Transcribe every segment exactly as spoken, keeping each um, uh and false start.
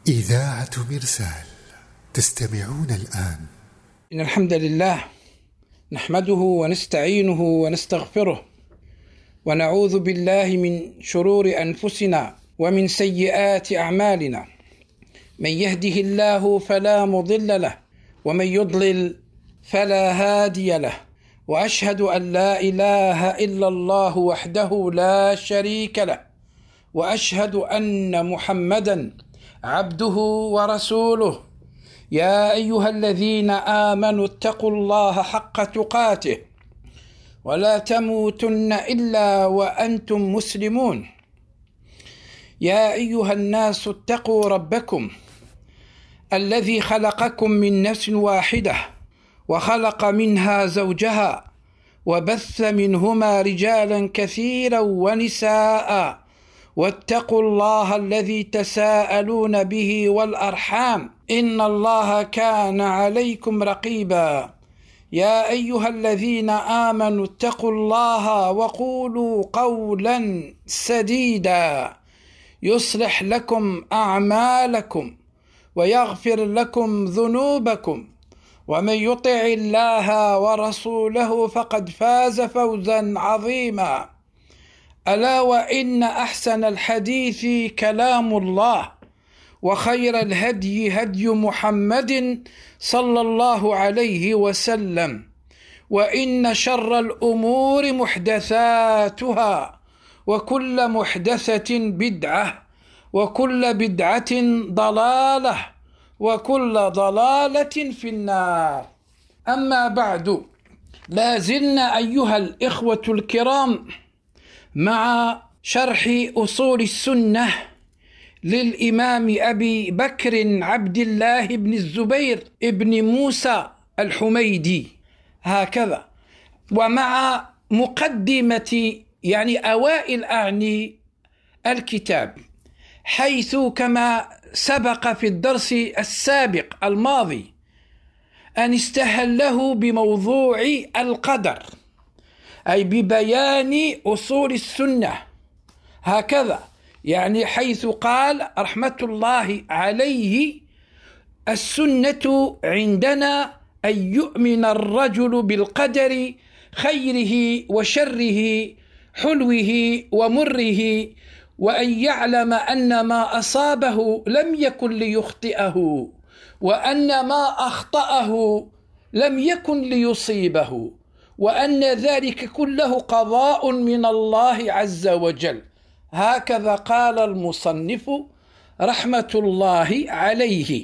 إذاعة مرسال تستمعون الآن. إن الحمد لله نحمده ونستعينه ونستغفره ونعوذ بالله من شرور أنفسنا ومن سيئات أعمالنا. من يهده الله فلا مضل له ومن يضلل فلا هادي له، وأشهد أن لا إله إلا الله وحده لا شريك له، وأشهد أن محمدًا عبده ورسوله. يا أيها الذين آمنوا اتقوا الله حق تقاته ولا تموتن إلا وأنتم مسلمون. يا أيها الناس اتقوا ربكم الذي خلقكم من نفس واحدة وخلق منها زوجها وبث منهما رجالا كثيرا ونساء، واتقوا الله الذي تساءلون به والأرحام إن الله كان عليكم رقيبا. يا أيها الذين آمنوا اتقوا الله وقولوا قولا سديدا يصلح لكم أعمالكم ويغفر لكم ذنوبكم، ومن يطع الله ورسوله فقد فاز فوزا عظيما. ألا وإن أحسن الحديث كلام الله، وخير الهدي هدي محمد صلى الله عليه وسلم، وإن شر الأمور محدثاتها، وكل محدثة بدعة، وكل بدعة ضلالة، وكل ضلالة في النار. أما بعد، لا زلنا أيها الإخوة الكرام مع شرح أصول السنة للإمام أبي بكر عبد الله بن الزبير بن موسى الحميدي، هكذا، ومع مقدمة يعني أوائل أعني الكتاب، حيث كما سبق في الدرس السابق الماضي أن استهله بموضوع القدر، أي ببيان أصول السنة، هكذا يعني حيث قال رحمة الله عليه: السنة عندنا أن يؤمن الرجل بالقدر خيره وشره، حلوه ومره، وأن يعلم أن ما أصابه لم يكن ليخطئه، وأن ما أخطأه لم يكن ليصيبه، وأن ذلك كله قضاء من الله عز وجل. هكذا قال المصنف رحمة الله عليه.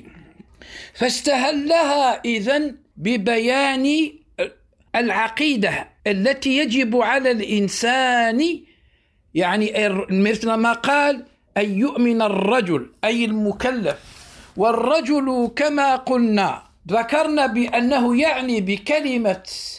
فاستهلها إذن ببيان العقيدة التي يجب على الإنسان، يعني مثل ما قال أن يؤمن الرجل أي المكلف، والرجل كما قلنا ذكرنا بأنه يعني بكلمة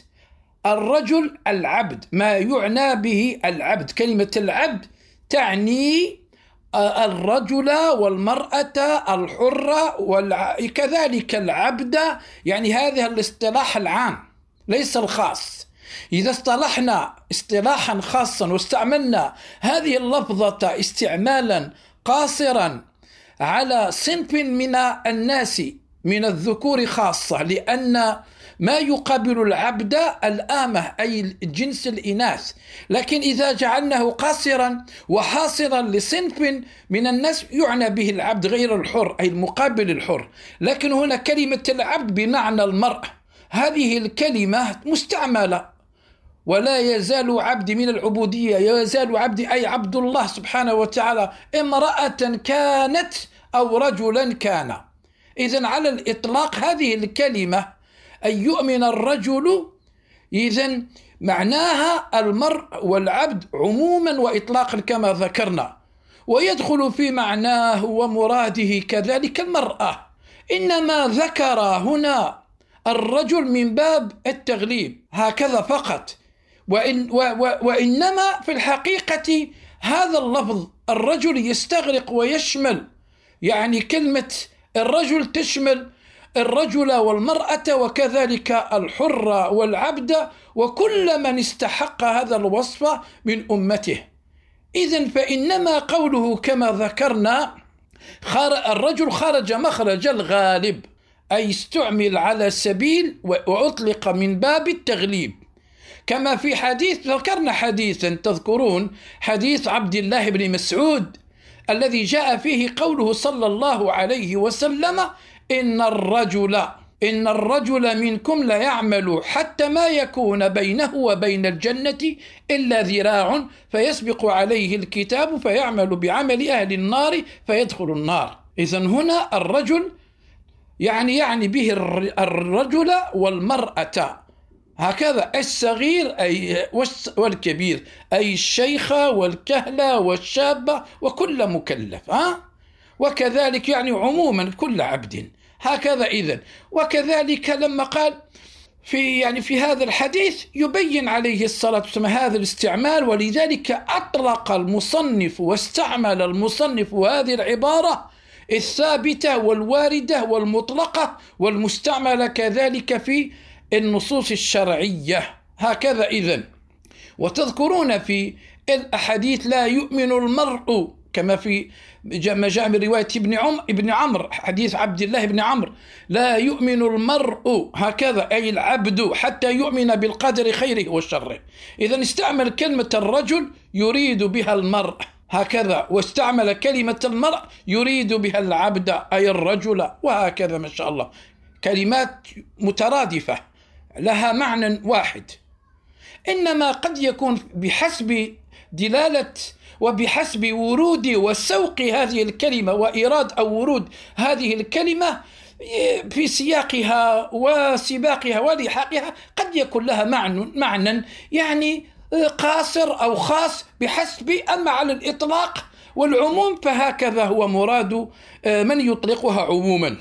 الرجل العبد، ما يعنى به العبد. كلمة العبد تعني الرجل والمرأة الحرة وكذلك العبد، يعني هذا الاصطلاح العام ليس الخاص. إذا اصطلحنا اصطلاحا خاصا واستعملنا هذه اللفظة استعمالا قاصرا على صنف من الناس من الذكور خاصة، لأن ما يقابل العبد الآمة أي الجنس الإناث، لكن إذا جعلناه قاصرا وحاصرا لصنف من الناس يعنى به العبد غير الحر أي المقابل الحر. لكن هنا كلمة العبد بمعنى المرء، هذه الكلمة مستعملة، ولا يزال عبدي من العبودية، يزال عبدي أي عبد الله سبحانه وتعالى، امرأة كانت أو رجلا كان. إذن على الإطلاق هذه الكلمة أن يؤمن الرجل إذن معناها المرء والعبد عموما وإطلاقا كما ذكرنا، ويدخل في معناه ومراده كذلك المرأة، إنما ذكر هنا الرجل من باب التغليب هكذا فقط. وإن و و وإنما في الحقيقة هذا اللفظ الرجل يستغرق ويشمل، يعني كلمة الرجل تشمل الرجل والمرأة وكذلك الحر والعبد وكل من استحق هذا الوصف من أمته. إذن فإنما قوله كما ذكرنا الرجل خرج مخرج الغالب، أي استعمل على سبيل وأطلق من باب التغليب، كما في حديث ذكرنا حديثا تذكرون حديث عبد الله بن مسعود الذي جاء فيه قوله صلى الله عليه وسلم إن الرجل إن الرجل منكم ليعمل حتى ما يكون بينه وبين الجنة إلا ذراع فيسبق عليه الكتاب فيعمل بعمل أهل النار فيدخل النار. إذن هنا الرجل يعني يعني به الرجل والمرأة، هكذا الصغير أي والكبير، أي الشيخ والكهل والشاب وكل مكلف، ها؟ وكذلك يعني عموما كل عبد، هكذا. إذن وكذلك لما قال في يعني في هذا الحديث يبين عليه الصلاة والسلام هذا الاستعمال، ولذلك أطلق المصنف واستعمل المصنف هذه العبارة الثابتة والواردة والمطلقة والمستعملة كذلك في النصوص الشرعية، هكذا. إذن وتذكرون في الأحاديث لا يؤمن المرء كما في ما جاء من رواية ابن عم ابن عمرو، حديث عبد الله بن عمرو، لا يؤمن المرء هكذا أي العبد حتى يؤمن بالقدر خيره وشره. إذن استعمل كلمة الرجل يريد بها المرء هكذا، واستعمل كلمة المرء يريد بها العبد أي الرجل، وهكذا ما شاء الله، كلمات مترادفة لها معنى واحد، إنما قد يكون بحسب دلالة وبحسب ورود وسوق هذه الكلمة وإيراد أو ورود هذه الكلمة في سياقها وسباقها ولحاقها قد يكون لها معنى معنى يعني قاصر أو خاص بحسب، أما على الإطلاق والعموم فهكذا هو مراد من يطلقها عموما.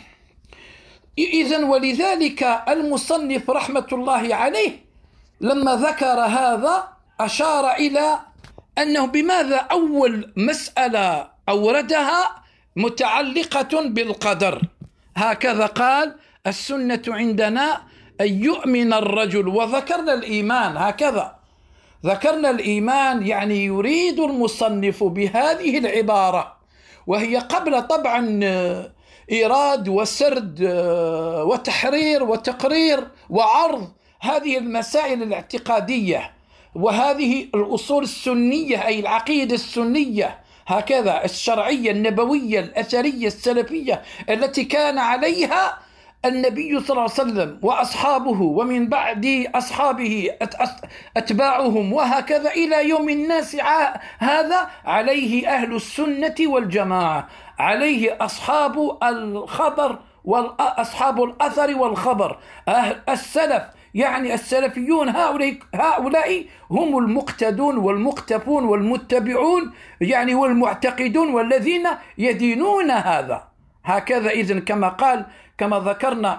إذن ولذلك المصنف رحمة الله عليه لما ذكر هذا أشار إلى أنه بماذا أول مسألة أوردها متعلقة بالقدر، هكذا قال السنة عندنا أن يؤمن الرجل، وذكرنا الإيمان، هكذا ذكرنا الإيمان، يعني يريد المصنف بهذه العبارة وهي قبل طبعا إيراد وسرد وتحرير وتقرير وعرض هذه المسائل الاعتقادية وهذه الأصول السنية أي العقيدة السنية هكذا الشرعية النبوية الأثرية السلفية التي كان عليها النبي صلى الله عليه وسلم وأصحابه ومن بعد أصحابه أتباعهم وهكذا إلى يوم الناس هذا عليه أهل السنة والجماعة، عليه أصحاب الخبر وأصحاب الأثر والخبر، أهل السلف يعني السلفيون، هؤلاء هؤلاء هم المقتدون والمقتفون والمتبعون يعني والمعتقدون والذين يدينون هذا، هكذا. إذن كما قال كما ذكرنا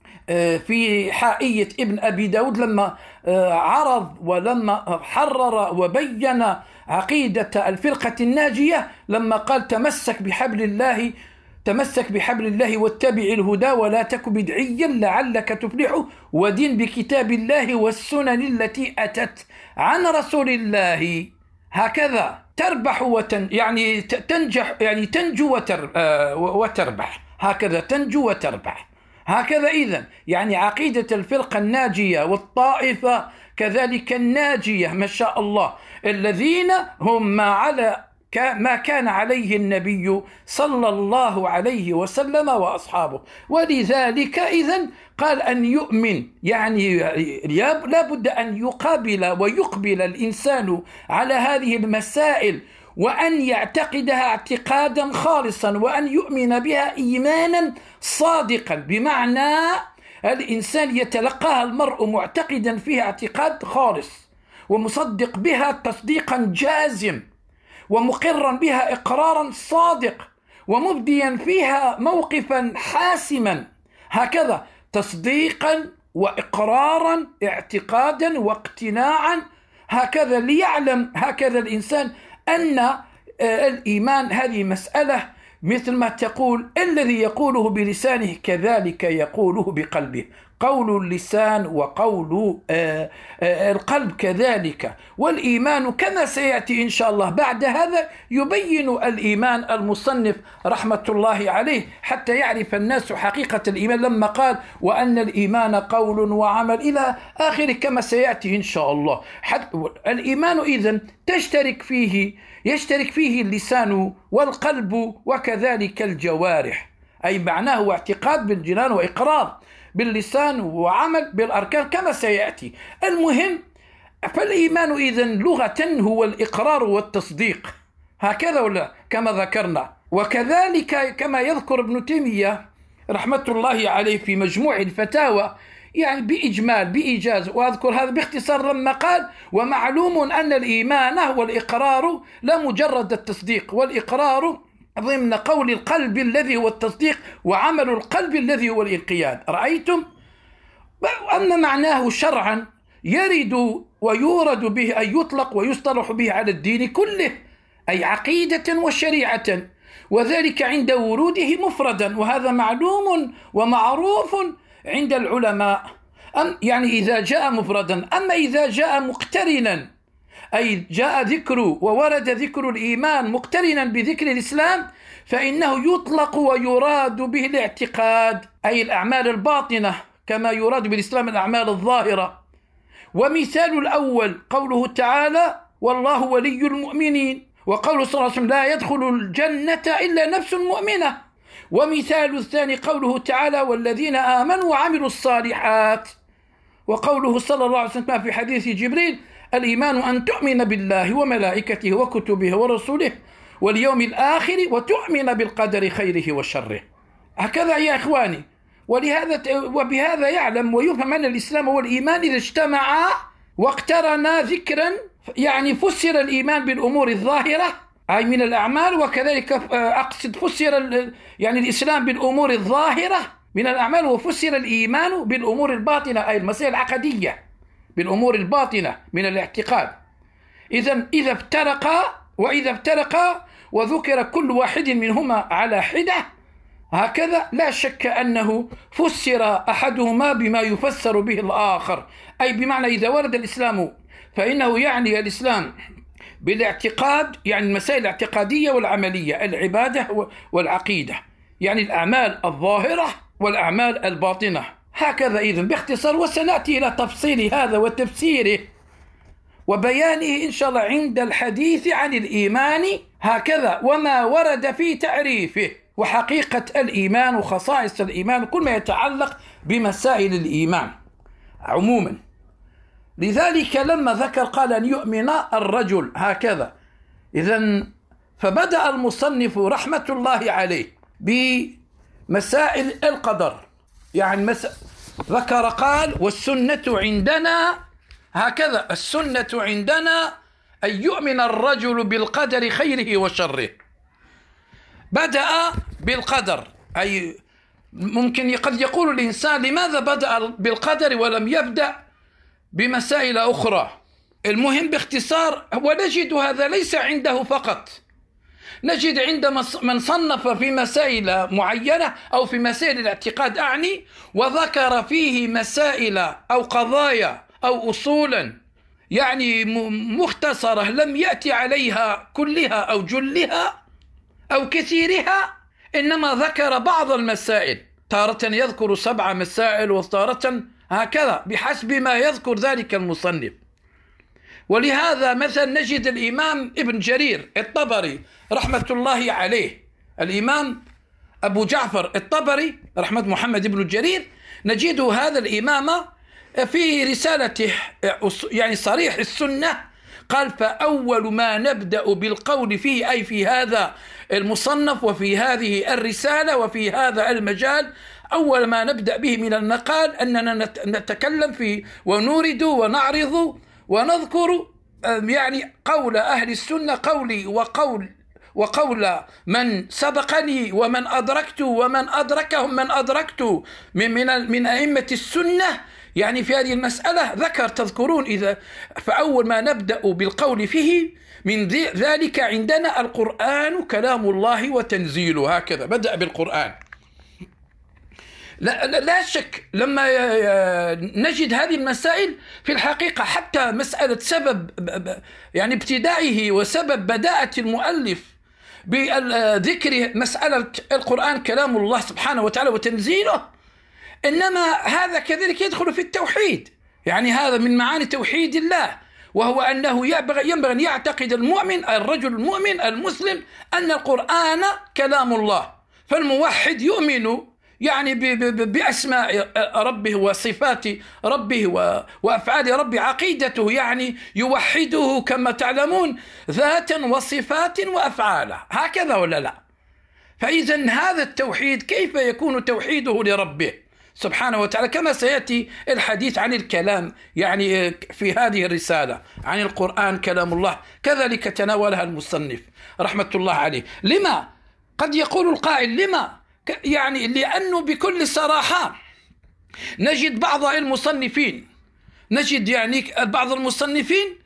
في حائية ابن أبي داود لما عرض ولما حرر وبين عقيدة الفرقة الناجية، لما قال تمسك بحبل الله تمسك بحبل الله واتبع الهدى ولا تك بدعيا لعلك تفلح ودين بكتاب الله والسنن التي أتت عن رسول الله، هكذا تربح وتن يعني تنجح يعني تنجو وتر آه وتربح، هكذا تنجو وتربح، هكذا. إذن يعني عقيدة الفرقة الناجية والطائفة كذلك الناجية ما شاء الله، الذين هم ما على ما كان عليه النبي صلى الله عليه وسلم وأصحابه. ولذلك إذن قال أن يؤمن يعني لا بد أن يقابل ويقبل الإنسان على هذه المسائل وأن يعتقدها اعتقادا خالصا وأن يؤمن بها إيمانا صادقا، بمعنى الإنسان يتلقاها المرء معتقدا فيها اعتقاد خالص ومصدق بها تصديقا جازم ومقرا بها إقرارا صادق ومبديا فيها موقفا حاسما، هكذا تصديقا وإقرارا اعتقادا واقتناعا، هكذا ليعلم هكذا الإنسان أن الإيمان هذه مسألة مثل ما تقول الذي يقوله بلسانه كذلك يقوله بقلبه، قول اللسان وقول آه آه القلب كذلك. والإيمان كما سيأتي إن شاء الله بعد هذا يبين الإيمان المصنف رحمة الله عليه حتى يعرف الناس حقيقة الإيمان، لما قال وأن الإيمان قول وعمل إلى آخره كما سيأتي إن شاء الله. الإيمان إذن تشترك فيه يشترك فيه اللسان والقلب وكذلك الجوارح، أي معناه اعتقاد بالجنان وإقرار باللسان وعمل بالأركان كما سيأتي. المهم فالإيمان إذن لغة هو الإقرار والتصديق، هكذا ولا كما ذكرنا. وكذلك كما يذكر ابن تيمية رحمة الله عليه في مجموع الفتاوى، يعني بإجمال بإيجاز، وأذكر هذا باختصار لما قال ومعلوم أن الإيمان هو الإقرار لا مجرد التصديق، والإقرار ضمن قول القلب الذي هو التصديق وعمل القلب الذي هو الانقياد. رأيتم أن معناه شرعا يرد ويورد به، أي يطلق ويصطلح به على الدين كله، أي عقيدة وشريعة، وذلك عند وروده مفردا، وهذا معلوم ومعروف عند العلماء. أم يعني إذا جاء مفردا، أما إذا جاء مقترنا، أي جاء ذكر وورد ذكر الإيمان مقترنا بذكر الإسلام، فإنه يطلق ويراد به الاعتقاد، أي الأعمال الباطنة، كما يراد بالإسلام الأعمال الظاهرة. ومثال الأول قوله تعالى والله ولي المؤمنين، وقوله صلى الله عليه وسلم لا يدخل الجنة إلا نفس مؤمنة. ومثال الثاني قوله تعالى والذين آمنوا وعملوا الصالحات، وقوله صلى الله عليه وسلم في حديث جبريل الإيمان أن تؤمن بالله وملائكته وكتبه ورسوله واليوم الآخر وتؤمن بالقدر خيره وشره. هكذا يا إخواني. ولهذا وبهذا يعلم ويفهم أن الإسلام والإيمان إذا اجتمعا واقترنا ذكرا، يعني فسر الإيمان بالأمور الظاهرة أي من الأعمال، وكذلك أقصد فسر يعني الإسلام بالأمور الظاهرة من الأعمال، وفسر الإيمان بالأمور الباطنة أي المسائل العقدية بالأمور الباطنة من الاعتقاد. إذا إذا افترقا وإذا افترقا وذكر كل واحد منهما على حدة، هكذا لا شك أنه فسر أحدهما بما يفسر به الآخر، أي بمعنى إذا ورد الإسلام فإنه يعني الإسلام بالاعتقاد، يعني المسائل الاعتقادية والعملية، العبادة والعقيدة، يعني الأعمال الظاهرة والأعمال الباطنة. هكذا إذن باختصار، وسنأتي إلى تفصيل هذا وتفسيره وبيانه إن شاء الله عند الحديث عن الإيمان، هكذا وما ورد في تعريفه وحقيقة الإيمان وخصائص الإيمان، كل ما يتعلق بمسائل الإيمان عموما. لذلك لما ذكر قال أن يؤمن الرجل هكذا. إذن فبدأ المصنف رحمة الله عليه بمسائل القدر، يعني مس... ذكر قال والسنة عندنا هكذا، السنة عندنا أن يؤمن الرجل بالقدر خيره وشره. بدأ بالقدر، أي ممكن قد يقول الإنسان لماذا بدأ بالقدر ولم يبدأ بمسائل أخرى؟ المهم باختصار، ونجد هذا ليس عنده فقط، نجد عند من صنف في مسائل معينة أو في مسائل الاعتقاد أعني، وذكر فيه مسائل أو قضايا أو أصولا يعني مختصرة لم يأتي عليها كلها أو جلها أو كثيرها، إنما ذكر بعض المسائل، تارة يذكر سبع مسائل وتارة هكذا بحسب ما يذكر ذلك المصنف. ولهذا مثلا نجد الإمام ابن جرير الطبري رحمة الله عليه، الإمام أبو جعفر الطبري رحمة محمد بن جرير، نجد هذا الإمام في رسالته يعني صريح السنة قال فأول ما نبدأ بالقول فيه، أي في هذا المصنف وفي هذه الرسالة وفي هذا المجال، أول ما نبدأ به من المقال أننا نتكلم فيه ونورد ونعرض ونذكر يعني قول أهل السنة، قولي وقول وقول من سبقني ومن أدركت ومن أدركهم من أدركت من من من أئمة السنة، يعني في هذه المسألة ذكر تذكرون إذا فأول ما نبدأ بالقول فيه من ذلك عندنا القرآن كلام الله وتنزيله، هكذا بدأ بالقرآن. لا, لا شك لما نجد هذه المسائل في الحقيقة، حتى مسألة سبب يعني ابتدائه وسبب بداءة المؤلف بذكر مسألة القرآن كلام الله سبحانه وتعالى وتنزيله، إنما هذا كذلك يدخل في التوحيد، يعني هذا من معاني توحيد الله، وهو أنه ينبغي أن يعتقد المؤمن الرجل المؤمن المسلم أن القرآن كلام الله. فالموحد يؤمن يعني بأسماء ربه وصفات ربه وأفعال ربه، عقيدته يعني يوحده كما تعلمون ذاتا وصفات وأفعالا، هكذا ولا لا؟ فإذا هذا التوحيد كيف يكون توحيده لربه سبحانه وتعالى، كما سيأتي الحديث عن الكلام يعني في هذه الرسالة عن القرآن كلام الله، كذلك تناولها المصنف رحمة الله عليه. لما؟ قد يقول القائل لما؟ يعني لأنه بكل صراحة نجد بعض المصنفين نجد يعني بعض المصنفين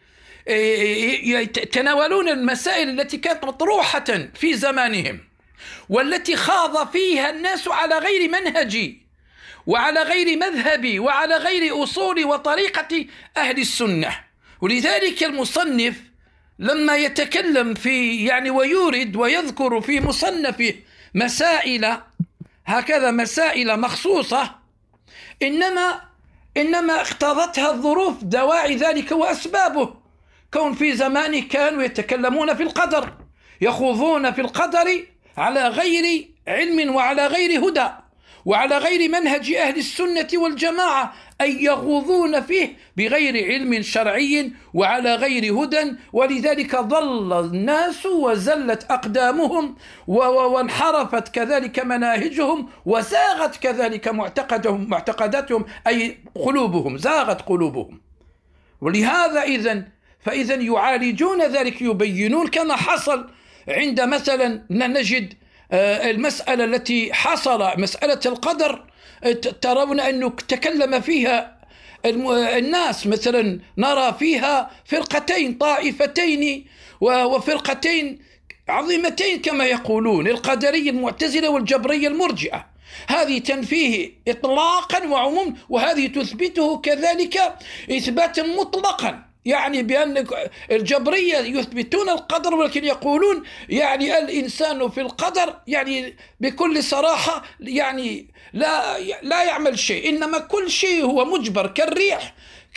يتناولون المسائل التي كانت مطروحة في زمانهم، والتي خاض فيها الناس على غير منهج وعلى غير مذهب وعلى غير أصول وطريقة أهل السنة. ولذلك المصنف لما يتكلم في يعني ويورد ويذكر في مصنفه مسائل هكذا مسائل مخصوصة، إنما إنما اقتضتها الظروف دواعي ذلك وأسبابه، كون في زمانه كانوا يتكلمون في القدر، يخوضون في القدر على غير علم وعلى غير هدى وعلى غير منهج أهل السنة والجماعة، أي يغوضون فيه بغير علم شرعي وعلى غير هدى. ولذلك ضل الناس وزلت أقدامهم وانحرفت كذلك مناهجهم وزاغت كذلك معتقدهم معتقداتهم، أي قلوبهم زاغت قلوبهم. ولهذا إذن فإذا يعالجون ذلك، يبينون كما حصل عند مثلا نجد المسألة التي حصل مسألة القدر، ترون أنه تكلم فيها الناس، مثلا نرى فيها فرقتين طائفتين وفرقتين عظيمتين كما يقولون، القدرية المعتزلة والجبرية المرجئة، هذه تنفيه إطلاقا وعموم، وهذه تثبته كذلك إثباتا مطلقا، يعني بأن الجبرية يثبتون القدر ولكن يقولون يعني الإنسان في القدر يعني بكل صراحة يعني لا لا يعمل شيء، إنما كل شيء هو مجبر كالريح،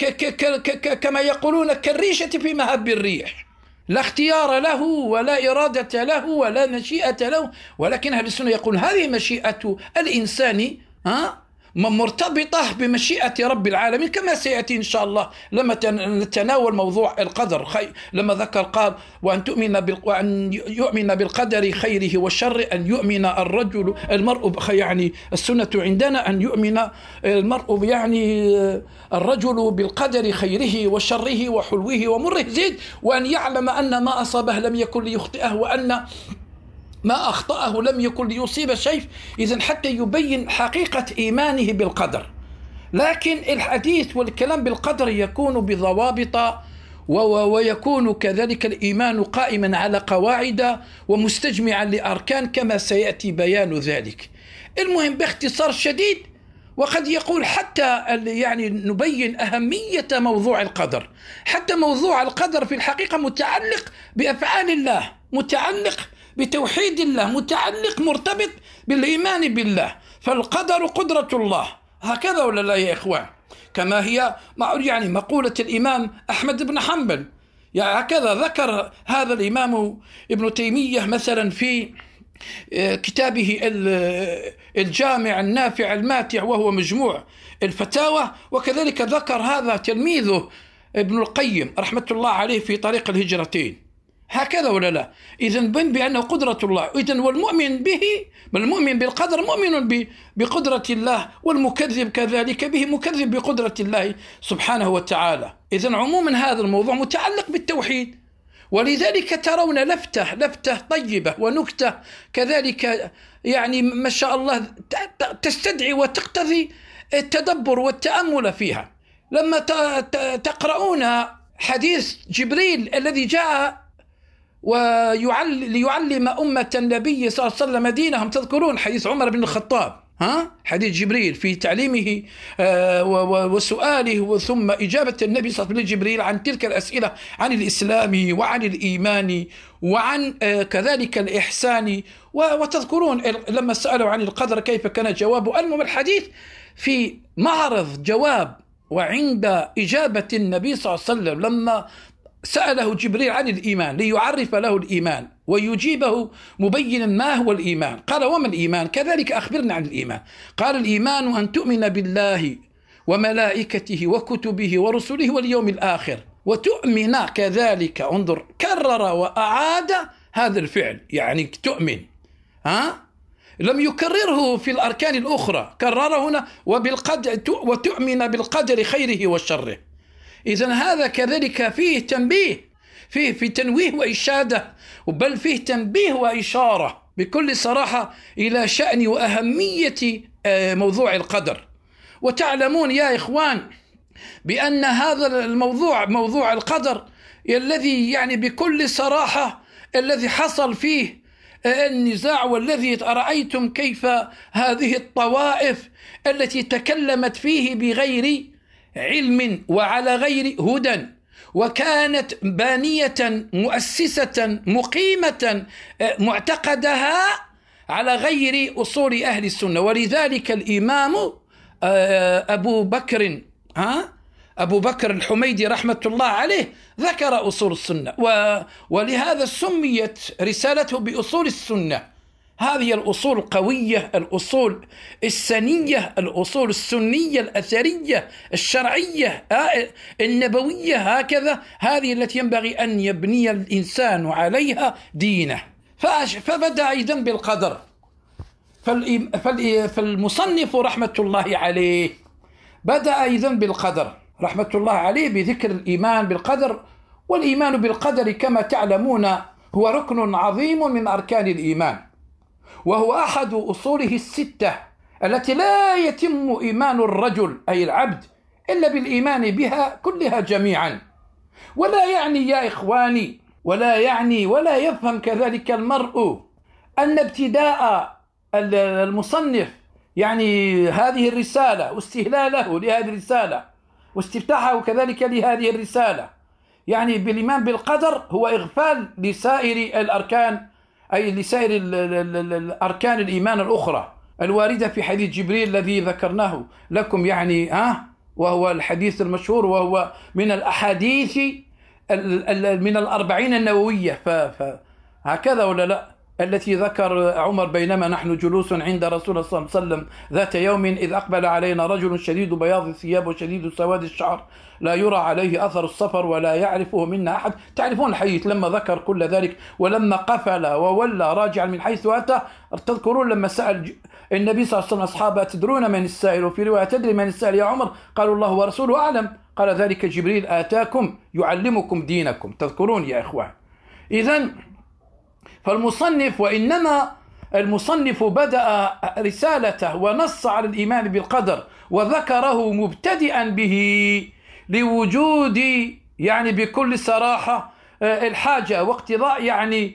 كما يقولون كالريشة في مهب الريح، لا اختيار له ولا إرادة له ولا مشيئة له. ولكن أهل السنة يقول هذه مشيئة الإنسان ها مرتبطة بمشيئة رب العالمين، كما سيأتي إن شاء الله لما نتناول موضوع القدر، لما ذكر قال وأن تؤمن وأن يؤمن بالقدر خيره والشر، أن يؤمن الرجل المرء يعني السنة عندنا أن يؤمن المرء يعني الرجل بالقدر خيره وشره وحلوه ومره، زيد وأن يعلم أن ما أصابه لم يكن ليخطئه وأن ما أخطأه لم يكن ليصيب شيء. إذن حتى يبين حقيقة إيمانه بالقدر. لكن الحديث والكلام بالقدر يكون بضوابط ويكون كذلك الإيمان قائما على قواعد ومستجمعا لأركان كما سيأتي بيان ذلك. المهم باختصار شديد، وقد يقول حتى يعني نبين أهمية موضوع القدر، حتى موضوع القدر في الحقيقة متعلق بأفعال الله، متعلق بتوحيد الله، متعلق مرتبط بالإيمان بالله. فالقدر قدرة الله، هكذا ولا لا يا إخوان؟ كما هي يعني مقولة الإمام أحمد بن حنبل، يعني هكذا ذكر هذا الإمام ابن تيمية مثلا في كتابه الجامع النافع الماتع وهو مجموع الفتاوى، وكذلك ذكر هذا تلميذه ابن القيم رحمة الله عليه في طريق الهجرتين، هكذا ولا لا؟ إذن بين بأنه قدرة الله، إذن والمؤمن به والمؤمن بالقدر مؤمن بقدرة الله، والمكذب كذلك به مكذب بقدرة الله سبحانه وتعالى. إذن عموما هذا الموضوع متعلق بالتوحيد، ولذلك ترون لفتة لفتة طيبة ونكتة كذلك يعني ما شاء الله تستدعي وتقتضي التدبر والتأمل فيها. لما تقرؤون حديث جبريل الذي جاء ويعلم أمة النبي صلى الله عليه وسلم دينهم، تذكرون حديث عمر بن الخطاب ها حديث جبريل في تعليمه وسؤاله ثم إجابة النبي صلى الله عليه وسلم لجبريل عن تلك الأسئلة عن الإسلام وعن الإيمان وعن كذلك الإحسان. وتذكرون لما سألوا عن القدر كيف كان جوابه. المهم الحديث في معرض جواب وعند إجابة النبي صلى الله عليه وسلم لما سأله جبريل عن الإيمان ليعرف له الإيمان ويجيبه مبينا ما هو الإيمان. قال وما الإيمان؟ كذلك أخبرنا عن الإيمان. قال الإيمان أن تؤمن بالله وملائكته وكتبه ورسله واليوم الآخر وتؤمن كذلك. انظر كرر وأعاد هذا الفعل يعني تؤمن، ها لم يكرره في الأركان الأخرى، كرره هنا وبالقدر وتؤمن بالقدر خيره وشره. إذن هذا كذلك فيه تنبيه، فيه في تنويه وإشادة، بل فيه تنبيه وإشارة بكل صراحة إلى شأن وأهمية موضوع القدر. وتعلمون يا إخوان بأن هذا الموضوع موضوع القدر الذي يعني بكل صراحة الذي حصل فيه النزاع، والذي رأيتم كيف هذه الطوائف التي تكلمت فيه بغير علم وعلى غير هدى، وكانت بانية مؤسسة مقيمة معتقدها على غير أصول أهل السنة. ولذلك الإمام أبو بكر ها أبو بكر الحميدي رحمة الله عليه ذكر أصول السنة، ولهذا سميت رسالته بأصول السنة. هذه الأصول القوية، الأصول السنية، الأصول السنية الأثرية الشرعية النبوية، هكذا هذه التي ينبغي أن يبني الإنسان عليها دينه. فبدأ أيضا بالقدر. فالمصنف رحمة الله عليه بدأ أيضا بالقدر رحمة الله عليه بذكر الإيمان بالقدر. والإيمان بالقدر كما تعلمون هو ركن عظيم من أركان الإيمان، وهو أحد أصوله الستة التي لا يتم إيمان الرجل أي العبد إلا بالإيمان بها كلها جميعا. ولا يعني يا إخواني ولا يعني ولا يفهم كذلك المرء أن ابتداء المصنف يعني هذه الرسالة واستهلاله لهذه الرسالة واستفتاحه كذلك لهذه الرسالة يعني بالإيمان بالقدر هو إغفال لسائر الأركان، أي لسائر الأركان الإيمان الأخرى الواردة في حديث جبريل الذي ذكرناه لكم يعني ها وهو الحديث المشهور، وهو من الأحاديث من الأربعين النووية فهكذا ولا لا، التي ذكر عمر بينما نحن جلوس عند رسول الله صلى الله عليه وسلم ذات يوم إذ أقبل علينا رجل شديد بياض الثياب وشديد سواد الشعر لا يرى عليه أثر السفر ولا يعرفه منا أحد. تعرفون الحديث لما ذكر كل ذلك ولما قفل وولى راجعا من حيث أتى. تذكرون لما سأل النبي صلى الله عليه وسلم أصحابه تدرون من السائل؟ وفي رواية تدري من السائل يا عمر؟ قالوا الله ورسوله أعلم. قال ذلك جبريل آتاكم يعلمكم دينكم. تذكرون يا إخوان. إذن فالمصنف وإنما المصنف بدأ رسالته ونص على الإيمان بالقدر وذكره مبتدئا به لوجود يعني بكل صراحة الحاجة واقتضاء يعني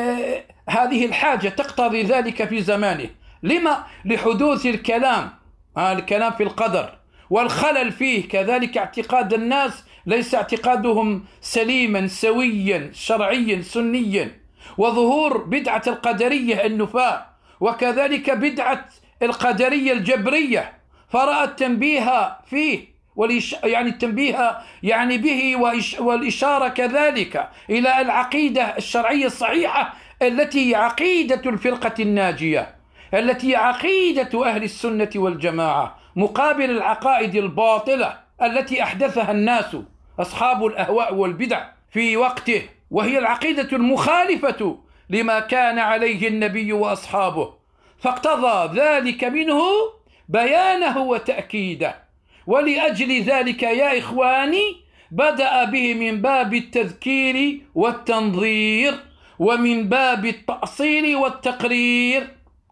هذه الحاجة تقتضي ذلك في زمانه. لما؟ لحدوث الكلام الكلام في القدر والخلل فيه، كذلك اعتقاد الناس ليس اعتقادهم سليما سويا شرعيا سنيا، وظهور بدعة القدرية النفاة، وكذلك بدعة القدرية الجبرية، فرأى التنبيه فيه يعني التنبيه يعني به والإشارة كذلك إلى العقيدة الشرعية الصحيحة التي عقيدة الفرقة الناجية، التي عقيدة أهل السنة والجماعة، مقابل العقائد الباطلة التي أحدثها الناس أصحاب الأهواء والبدع في وقته، وهي العقيدة المخالفة لما كان عليه النبي وأصحابه. فاقتضى ذلك منه بيانه وتأكيده. ولأجل ذلك يا إخواني بدأ به من باب التذكير والتنظير ومن باب التأصيل والتقرير.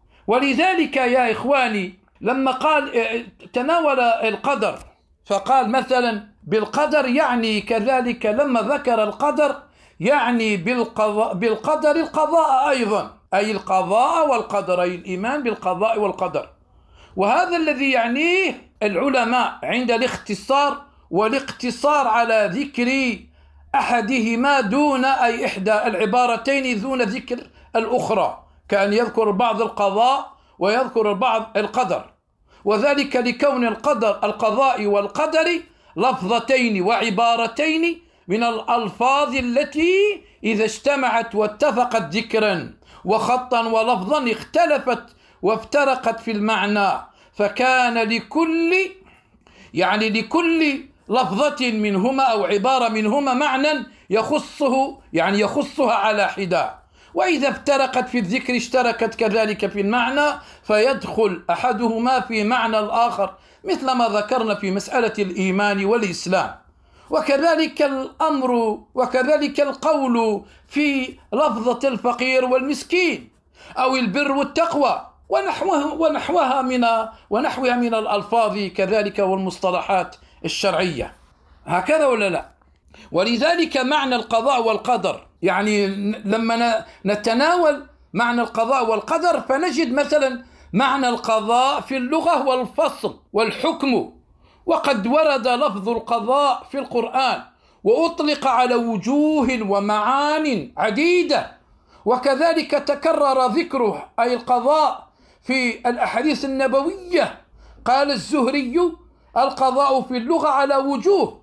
ولذلك يا إخواني لما قال تناول القدر فقال مثلا بالقدر يعني كذلك لما ذكر القدر يعني بالقضاء بالقدر القضاء أيضا، أي القضاء والقدر، أي الإيمان بالقضاء والقدر. وهذا الذي يعنيه العلماء عند الاختصار، والاقتصار على ذكر أحدهما دون أي إحدى العبارتين دون ذكر الأخرى، كأن يذكر بعض القضاء ويذكر البعض القدر، وذلك لكون القدر القضاء والقدر لفظتين وعبارتين من الألفاظ التي إذا اجتمعت واتفقت ذكرا وخطا ولفظا اختلفت وافترقت في المعنى، فكان لكل يعني لكل لفظة منهما أو عبارة منهما معنى يخصه يعني يخصها على حدة، وإذا افترقت في الذكر اشتركت كذلك في المعنى، فيدخل أحدهما في معنى الآخر، مثل ما ذكرنا في مسألة الإيمان والإسلام. وكذلك الأمر وكذلك القول في لفظة الفقير والمسكين أو البر والتقوى ونحوها ونحوها من ونحوها من الألفاظ كذلك والمصطلحات الشرعية، هكذا ولا لا؟ ولذلك معنى القضاء والقدر، يعني لما نتناول معنى القضاء والقدر فنجد مثلا معنى القضاء في اللغة والفصل والحكم، وقد ورد لفظ القضاء في القرآن وأطلق على وجوه ومعان عديدة، وكذلك تكرر ذكره أي القضاء في الأحاديث النبوية. قال الزهري: القضاء في اللغة على وجوه،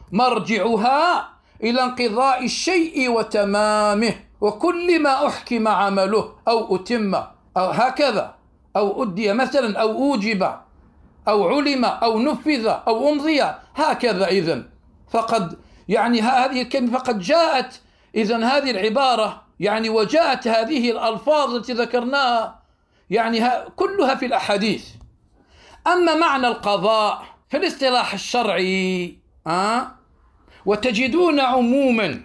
مرجعها إلى انقضاء الشيء وتمامه، وكل ما أحكم عمله أو أتم أو هكذا أو أدي مثلا أو أوجب أو علم أو نفذ أو أمضي هكذا. إذن فقد يعني هذه الكلمة فقد جاءت إذن هذه العبارة يعني وجاءت هذه الألفاظ التي ذكرناها يعني كلها في الأحاديث. أما معنى القضاء في الاصطلاح الشرعي أه؟ وتجدون عموما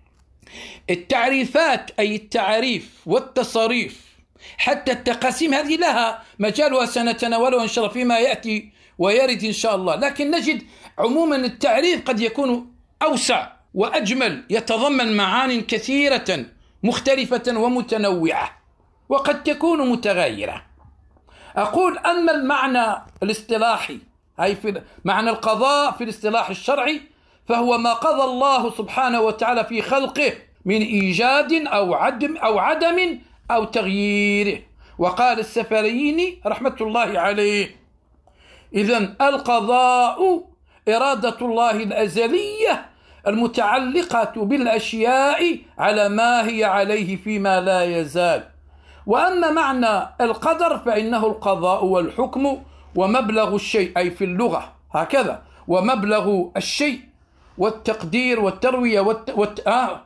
التعريفات أي التعريف والتصاريف حتى التقاسيم هذه لها مجالها سنتناولها إن شاء الله فيما يأتي ويرد إن شاء الله، لكن نجد عموما التعريف قد يكون أوسع وأجمل، يتضمن معان كثيرة مختلفة ومتنوعة وقد تكون متغايرة. أقول أما المعنى الاصطلاحي أي في معنى القضاء في الاصطلاح الشرعي فهو ما قضى الله سبحانه وتعالى في خلقه من إيجاد أو عدم أو عدم أو تغييره. وقال السفريين رحمة الله عليه: إذن القضاء إرادة الله الأزلية المتعلقة بالأشياء على ما هي عليه فيما لا يزال. وأما معنى القدر فإنه القضاء والحكم ومبلغ الشيء أي في اللغة هكذا، ومبلغ الشيء والتقدير والتروية والت... والت... آه...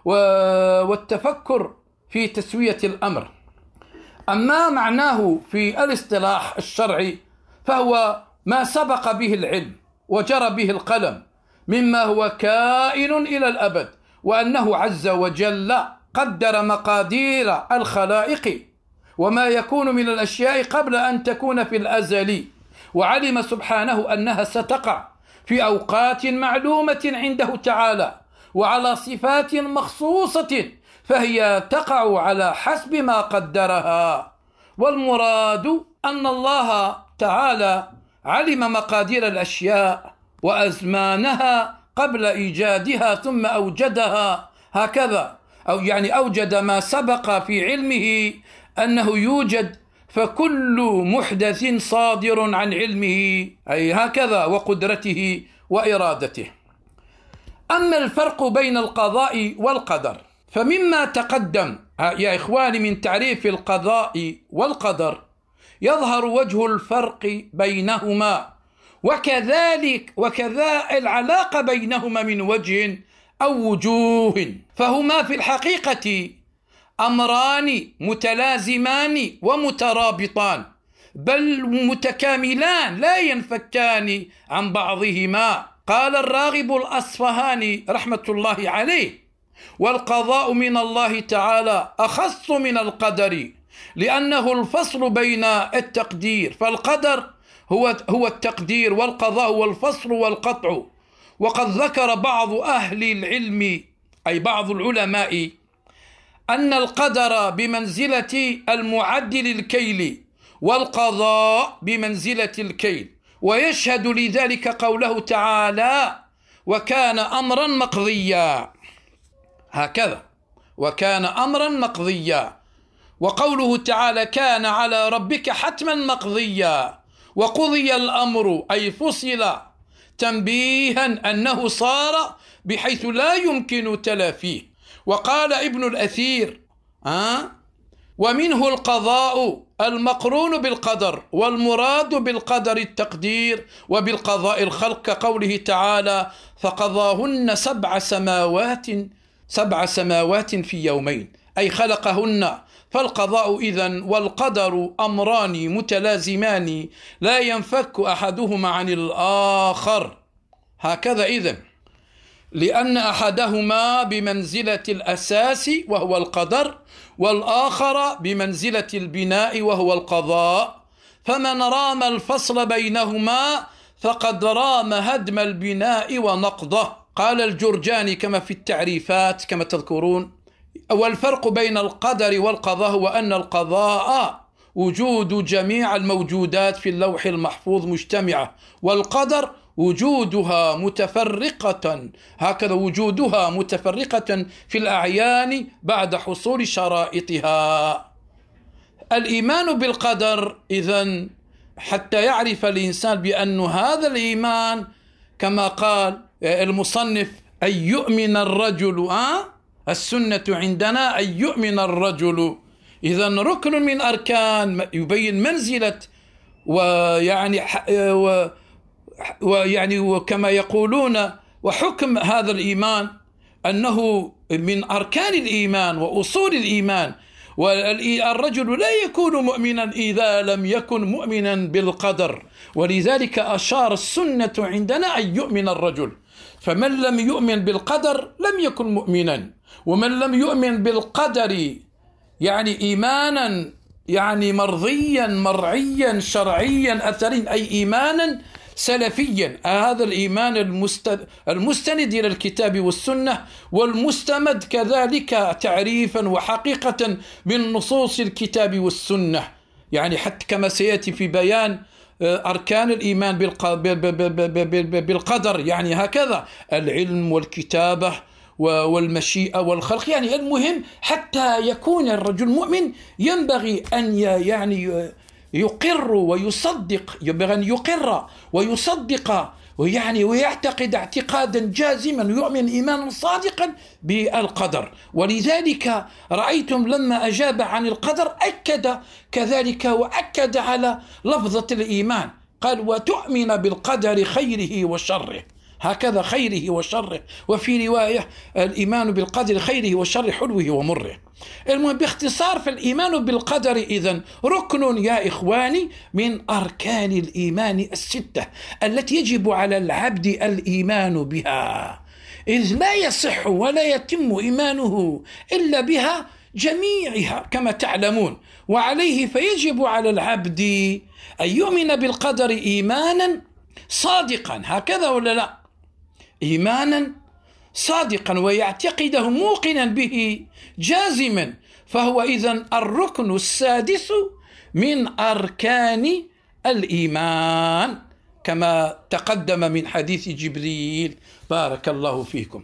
والتفكر في تسوية الأمر. أما معناه في الاصطلاح الشرعي فهو ما سبق به العلم وجرى به القلم مما هو كائن إلى الأبد، وأنه عز وجل قدر مقادير الخلائق وما يكون من الأشياء قبل أن تكون في الأزل، وعلم سبحانه أنها ستقع في أوقات معلومة عنده تعالى وعلى صفات مخصوصة، فهي تقع على حسب ما قدرها. والمراد أن الله تعالى علم مقادير الأشياء وأزمانها قبل إيجادها ثم أوجدها هكذا، أو يعني أوجد ما سبق في علمه أنه يوجد، فكل محدث صادر عن علمه أي هكذا وقدرته وإرادته. أما الفرق بين القضاء والقدر فمما تقدم يا إخواني من تعريف القضاء والقدر يظهر وجه الفرق بينهما، وكذلك وكذا العلاقة بينهما من وجه أو وجوه، فهما في الحقيقة أمران متلازمان ومترابطان بل متكاملان لا ينفكان عن بعضهما. قال الراغب الأصفهاني رحمة الله عليه: والقضاء من الله تعالى أخص من القدر لأنه الفصل بين التقدير، فالقدر هو هو التقدير والقضاء هو الفصل والقطع. وقد ذكر بعض أهل العلم أي بعض العلماء أن القدر بمنزلة المعدل الكيل والقضاء بمنزلة الكيل، ويشهد لذلك قوله تعالى: وكان أمرا مقضيا. هكذا، وكان أمرا مقضيا. وقوله تعالى: كان على ربك حتما مقضيا. وقضي الأمر أي فصل، تنبيها أنه صار بحيث لا يمكن تلافيه. وقال ابن الأثير: أه؟ ومنه القضاء المقرون بالقدر، والمراد بالقدر التقدير، وبالقضاء الخلق، كقوله تعالى: فقضاهن سبع سماوات سبع سماوات في يومين، أي خلقهن. فالقضاء إذن والقدر أمران متلازمان لا ينفك أحدهما عن الآخر. هكذا إذن، لأن أحدهما بمنزلة الأساس وهو القدر، والآخر بمنزلة البناء وهو القضاء. فمن رام الفصل بينهما فقد رام هدم البناء ونقضه. قال الجرجاني كما في التعريفات كما تذكرون: والفرق بين القدر والقضاء هو أن القضاء وجود جميع الموجودات في اللوح المحفوظ مجتمعة، والقدر وجودها متفرقة، هكذا وجودها متفرقة في الأعيان بعد حصول شرائطها. الإيمان بالقدر إذن حتى يعرف الإنسان بأن هذا الإيمان كما قال المصنف: أن يؤمن الرجل، أه؟ السنة عندنا أن يؤمن الرجل. إذن ركن من أركان يبين منزلة ويعني و ويعني وكما يقولون وحكم هذا الإيمان، أنه من أركان الإيمان وأصول الإيمان. والرجل لا يكون مؤمنا إذا لم يكن مؤمنا بالقدر، ولذلك أشار السنة عندنا أن يؤمن الرجل. فمن لم يؤمن بالقدر لم يكن مؤمنا، ومن لم يؤمن بالقدر يعني إيمانا يعني مرضيا مرعيا شرعيا أثريا، أي إيمانا سلفيا، هذا الإيمان المستند إلى الكتاب والسنة، والمستمد كذلك تعريفا وحقيقة من نصوص الكتاب والسنة، يعني حتى كما سيأتي في بيان أركان الإيمان بالقدر، يعني هكذا العلم والكتابة والمشيئة والخلق. يعني المهم حتى يكون الرجل مؤمن ينبغي أن يعني يقر ويصدق، ينبغي أن يقر ويصدق ويعني ويعتقد اعتقادا جازما، يؤمن إيمانا صادقا بالقدر. ولذلك رأيتم لما أجاب عن القدر أكد كذلك وأكد على لفظة الإيمان، قال: وتؤمن بالقدر خيره وشره، هكذا خيره وشره. وفي رواية: الإيمان بالقدر خيره وشره حلوه ومره. المهم باختصار، فالإيمان بالقدر إذن ركن يا إخواني من أركان الإيمان الستة التي يجب على العبد الإيمان بها، إذ لا يصح ولا يتم إيمانه إلا بها جميعها كما تعلمون. وعليه فيجب على العبد أن يؤمن بالقدر إيمانا صادقا، هكذا ولا لا؟ إيمانا صادقا ويعتقده موقنا به جازما، فهو إذن الركن السادس من أركان الإيمان كما تقدم من حديث جبريل، بارك الله فيكم.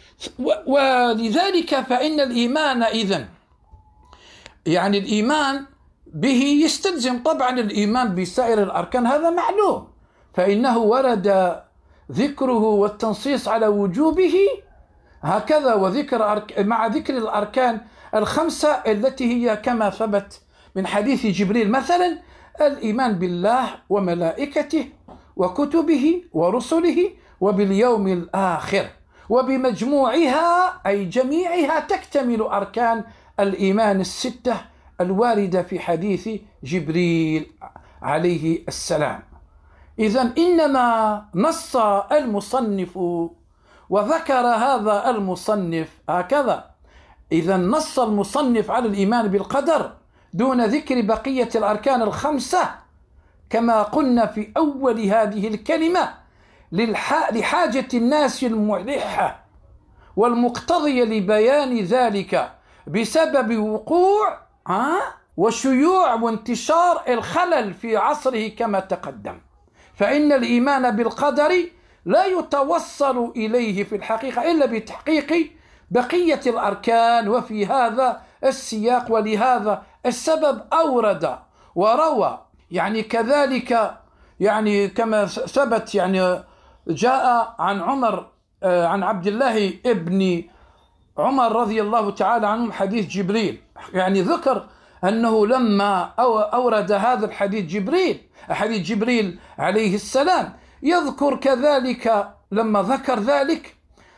ولذلك فإن الإيمان إذن يعني الإيمان به يستلزم طبعا الإيمان بسائر الأركان، هذا معلوم، فإنه ورد ذكره والتنصيص على وجوبه هكذا، وذكر أرك... مع ذكر الأركان الخمسة التي هي كما ثبت من حديث جبريل مثلا: الإيمان بالله وملائكته وكتبه ورسله وباليوم الآخر. وبمجموعها أي جميعها تكتمل أركان الإيمان الستة الواردة في حديث جبريل عليه السلام. إذن إنما نص المصنف وذكر هذا المصنف هكذا، إذن نص المصنف على الإيمان بالقدر دون ذكر بقية الأركان الخمسة كما قلنا في أول هذه الكلمة لحاجة الناس الملحة والمقتضية لبيان ذلك بسبب وقوع وشيوع وانتشار الخلل في عصره كما تقدم. فإن الإيمان بالقدر لا يتوصل إليه في الحقيقة إلا بتحقيق بقية الأركان. وفي هذا السياق ولهذا السبب أورد وروى يعني كذلك يعني كما ثبت يعني جاء عن عمر عن عبد الله ابن عمر رضي الله تعالى عنهم حديث جبريل، يعني ذكر أنه لما أورد هذا الحديث جبريل حديث جبريل عليه السلام يذكر كذلك لما ذكر ذلك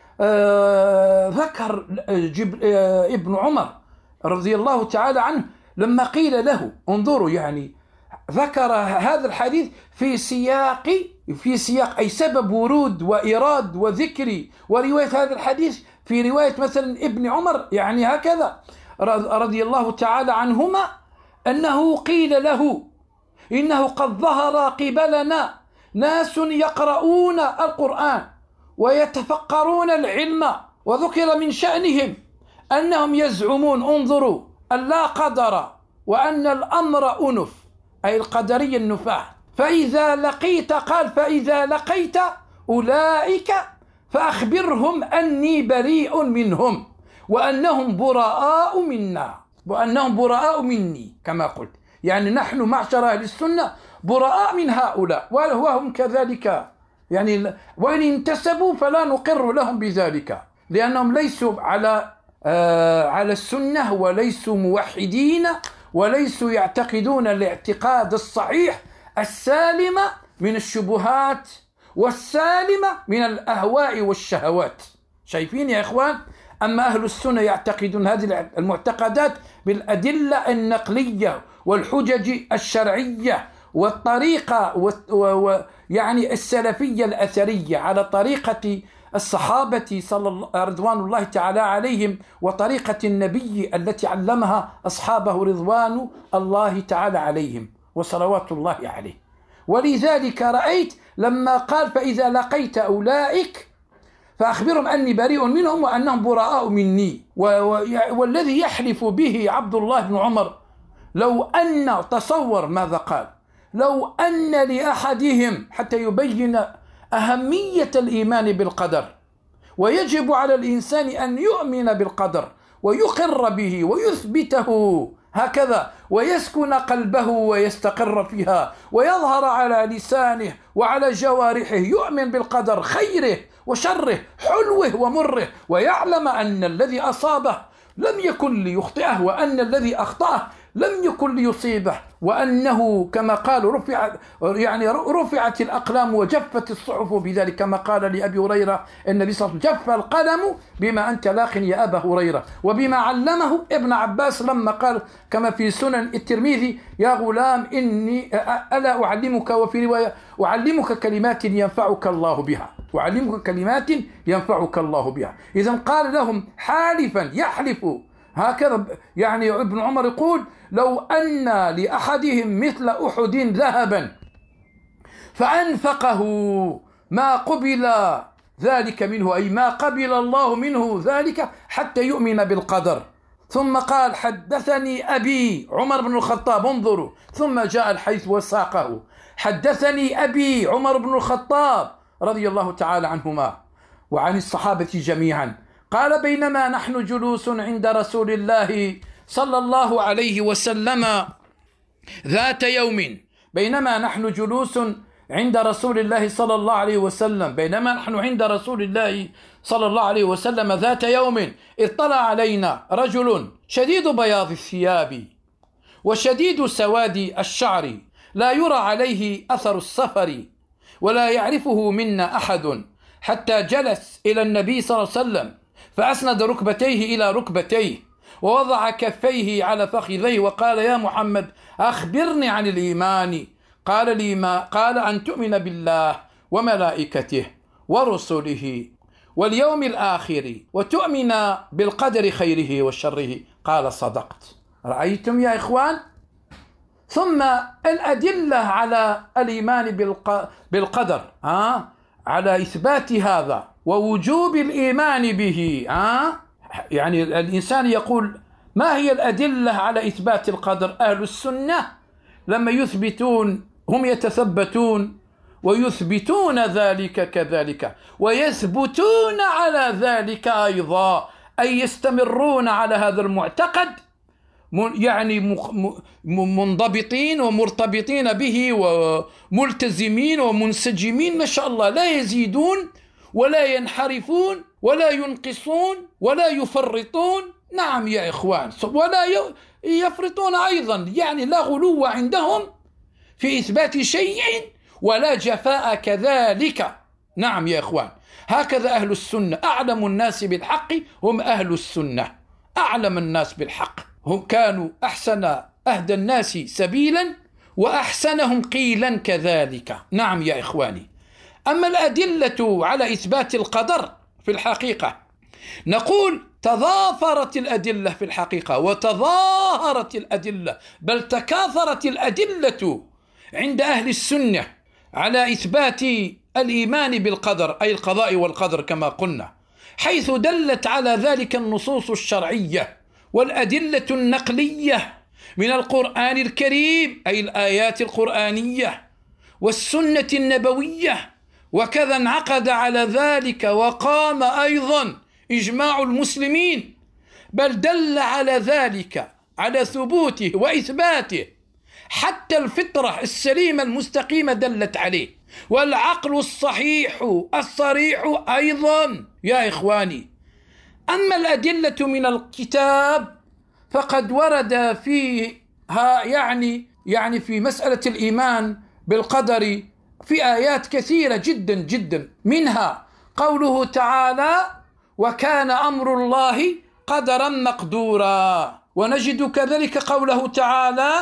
آه ذكر جب آه ابن عمر رضي الله تعالى عنه لما قيل له انظروا يعني ذكر هذا الحديث في سياق في سياق أي سبب ورود وإيراد وذكر ورواية هذا الحديث في رواية مثلا ابن عمر يعني هكذا رضي الله تعالى عنهما أنه قيل له إنه قد ظهر قبلنا ناس يقرؤون القرآن ويتفقرون العلم، وذكر من شأنهم أنهم يزعمون انظروا أن لا قدر وأن الأمر أنف أي القدرية النفاة. فإذا لقيت قال فإذا لقيت أولئك فأخبرهم أني بريء منهم وأنهم براء منا وأنهم براء مني كما قلت، يعني نحن معشر أهل السنة براء من هؤلاء وهم كذلك، يعني وإن انتسبوا فلا نقر لهم بذلك لأنهم ليسوا على آه على السنة وليسوا موحدين وليسوا يعتقدون الاعتقاد الصحيح السالم من الشبهات والسالمة من الأهواء والشهوات. شايفين يا إخوان؟ أما أهل السنة يعتقدون هذه المعتقدات بالأدلة النقلية والحجج الشرعية والطريقة ويعني السلفية الأثرية على طريقة الصحابة صلى الله رضوان الله تعالى عليهم وطريقة النبي التي علمها أصحابه رضوان الله تعالى عليهم وصلوات الله عليه. ولذلك رأيت لما قال فإذا لقيت أولئك فأخبرهم أني بريء منهم وأنهم براء مني، والذي يحلف به عبد الله بن عمر لو أن تصور ماذا قال لو أن لأحدهم حتى يبين أهمية الإيمان بالقدر، ويجب على الإنسان أن يؤمن بالقدر ويقر به ويثبته هكذا ويسكن قلبه ويستقر فيها ويظهر على لسانه وعلى جوارحه يؤمن بالقدر خيره وشره حلوه ومره، ويعلم أن الذي أصابه لم يكن ليخطئه وأن الذي أخطأه لم يكن ليصيبه، وأنه كما قال رفع يعني رفعت الأقلام وجفت الصحف بذلك كما قال لأبي هريرة النبي صلى الله عليه وسلم جف القلم بما أنت لاق يا أبا هريرة، وبما علمه ابن عباس لما قال كما في سنن الترمذي يا غلام إني ألا أعلمك وفي رواية أعلمك كلمات ينفعك الله بها أعلمك كلمات ينفعك الله بها. إذن قال لهم حالفا يحلف هكذا، يعني ابن عمر يقول لو أن لأحدهم مثل أحد ذهبا فأنفقه ما قبل ذلك منه أي ما قبل الله منه ذلك حتى يؤمن بالقدر. ثم قال حدثني أبي عمر بن الخطاب انظروا ثم جاء الحديث وساقه حدثني أبي عمر بن الخطاب رضي الله تعالى عنهما وعن الصحابة جميعا قال بينما نحن جلوس عند رسول الله صلى الله عليه وسلم ذات يوم بينما نحن جلوس عند رسول الله صلى الله عليه وسلم بينما نحن عند رسول الله صلى الله عليه وسلم ذات يوم اطلع علينا رجل شديد بياض الثياب وشديد سواد الشعر لا يرى عليه أثر السفر ولا يعرفه منا أحد حتى جلس إلى النبي صلى الله عليه وسلم فأسند ركبتيه إلى ركبتيه ووضع كفيه على فخذيه وقال يا محمد أخبرني عن الإيمان قال لي ما قال أن تؤمن بالله وملائكته ورسله واليوم الآخر وتؤمن بالقدر خيره وشره قال صدقت. رأيتم يا إخوان؟ ثم الأدلة على الإيمان بالقدر ها على إثبات هذا ووجوب الإيمان به ها يعني الإنسان يقول ما هي الأدلة على إثبات القدر؟ أهل السنة لما يثبتون هم يتثبتون ويثبتون ذلك كذلك، ويثبتون على ذلك أيضا، أي يستمرون على هذا المعتقد، يعني منضبطين ومرتبطين به وملتزمين ومنسجمين ما شاء الله، لا يزيدون ولا ينحرفون ولا ينقصون ولا يفرطون. نعم يا إخوان، ولا يفرطون أيضا، يعني لا غلو عندهم في إثبات شيء ولا جفاء كذلك. نعم يا إخوان، هكذا أهل السنة. أعلم الناس بالحق هم أهل السنة، أعلم الناس بالحق، هم كانوا أحسن أهدى الناس سبيلا وأحسنهم قيلا كذلك. نعم يا إخواني. أما الأدلة على إثبات القدر في الحقيقة، نقول تضافرت الأدلة في الحقيقة وتظاهرت الأدلة، بل تكاثرت الأدلة عند أهل السنة على إثبات الإيمان بالقدر، أي القضاء والقدر كما قلنا، حيث دلت على ذلك النصوص الشرعية والأدلة النقلية من القرآن الكريم، أي الآيات القرآنية والسنة النبوية، وكذا انعقد على ذلك وقام أيضا إجماع المسلمين، بل دل على ذلك على ثبوته وإثباته، حتى الفطرة السليمة المستقيمة دلت عليه، والعقل الصحيح الصريح أيضا يا إخواني. أما الأدلة من الكتاب فقد ورد فيها يعني يعني في مسألة الإيمان بالقدر في آيات كثيرة جدا جدا، منها قوله تعالى: وكان أمر الله قدرا مقدورا. ونجد كذلك قوله تعالى: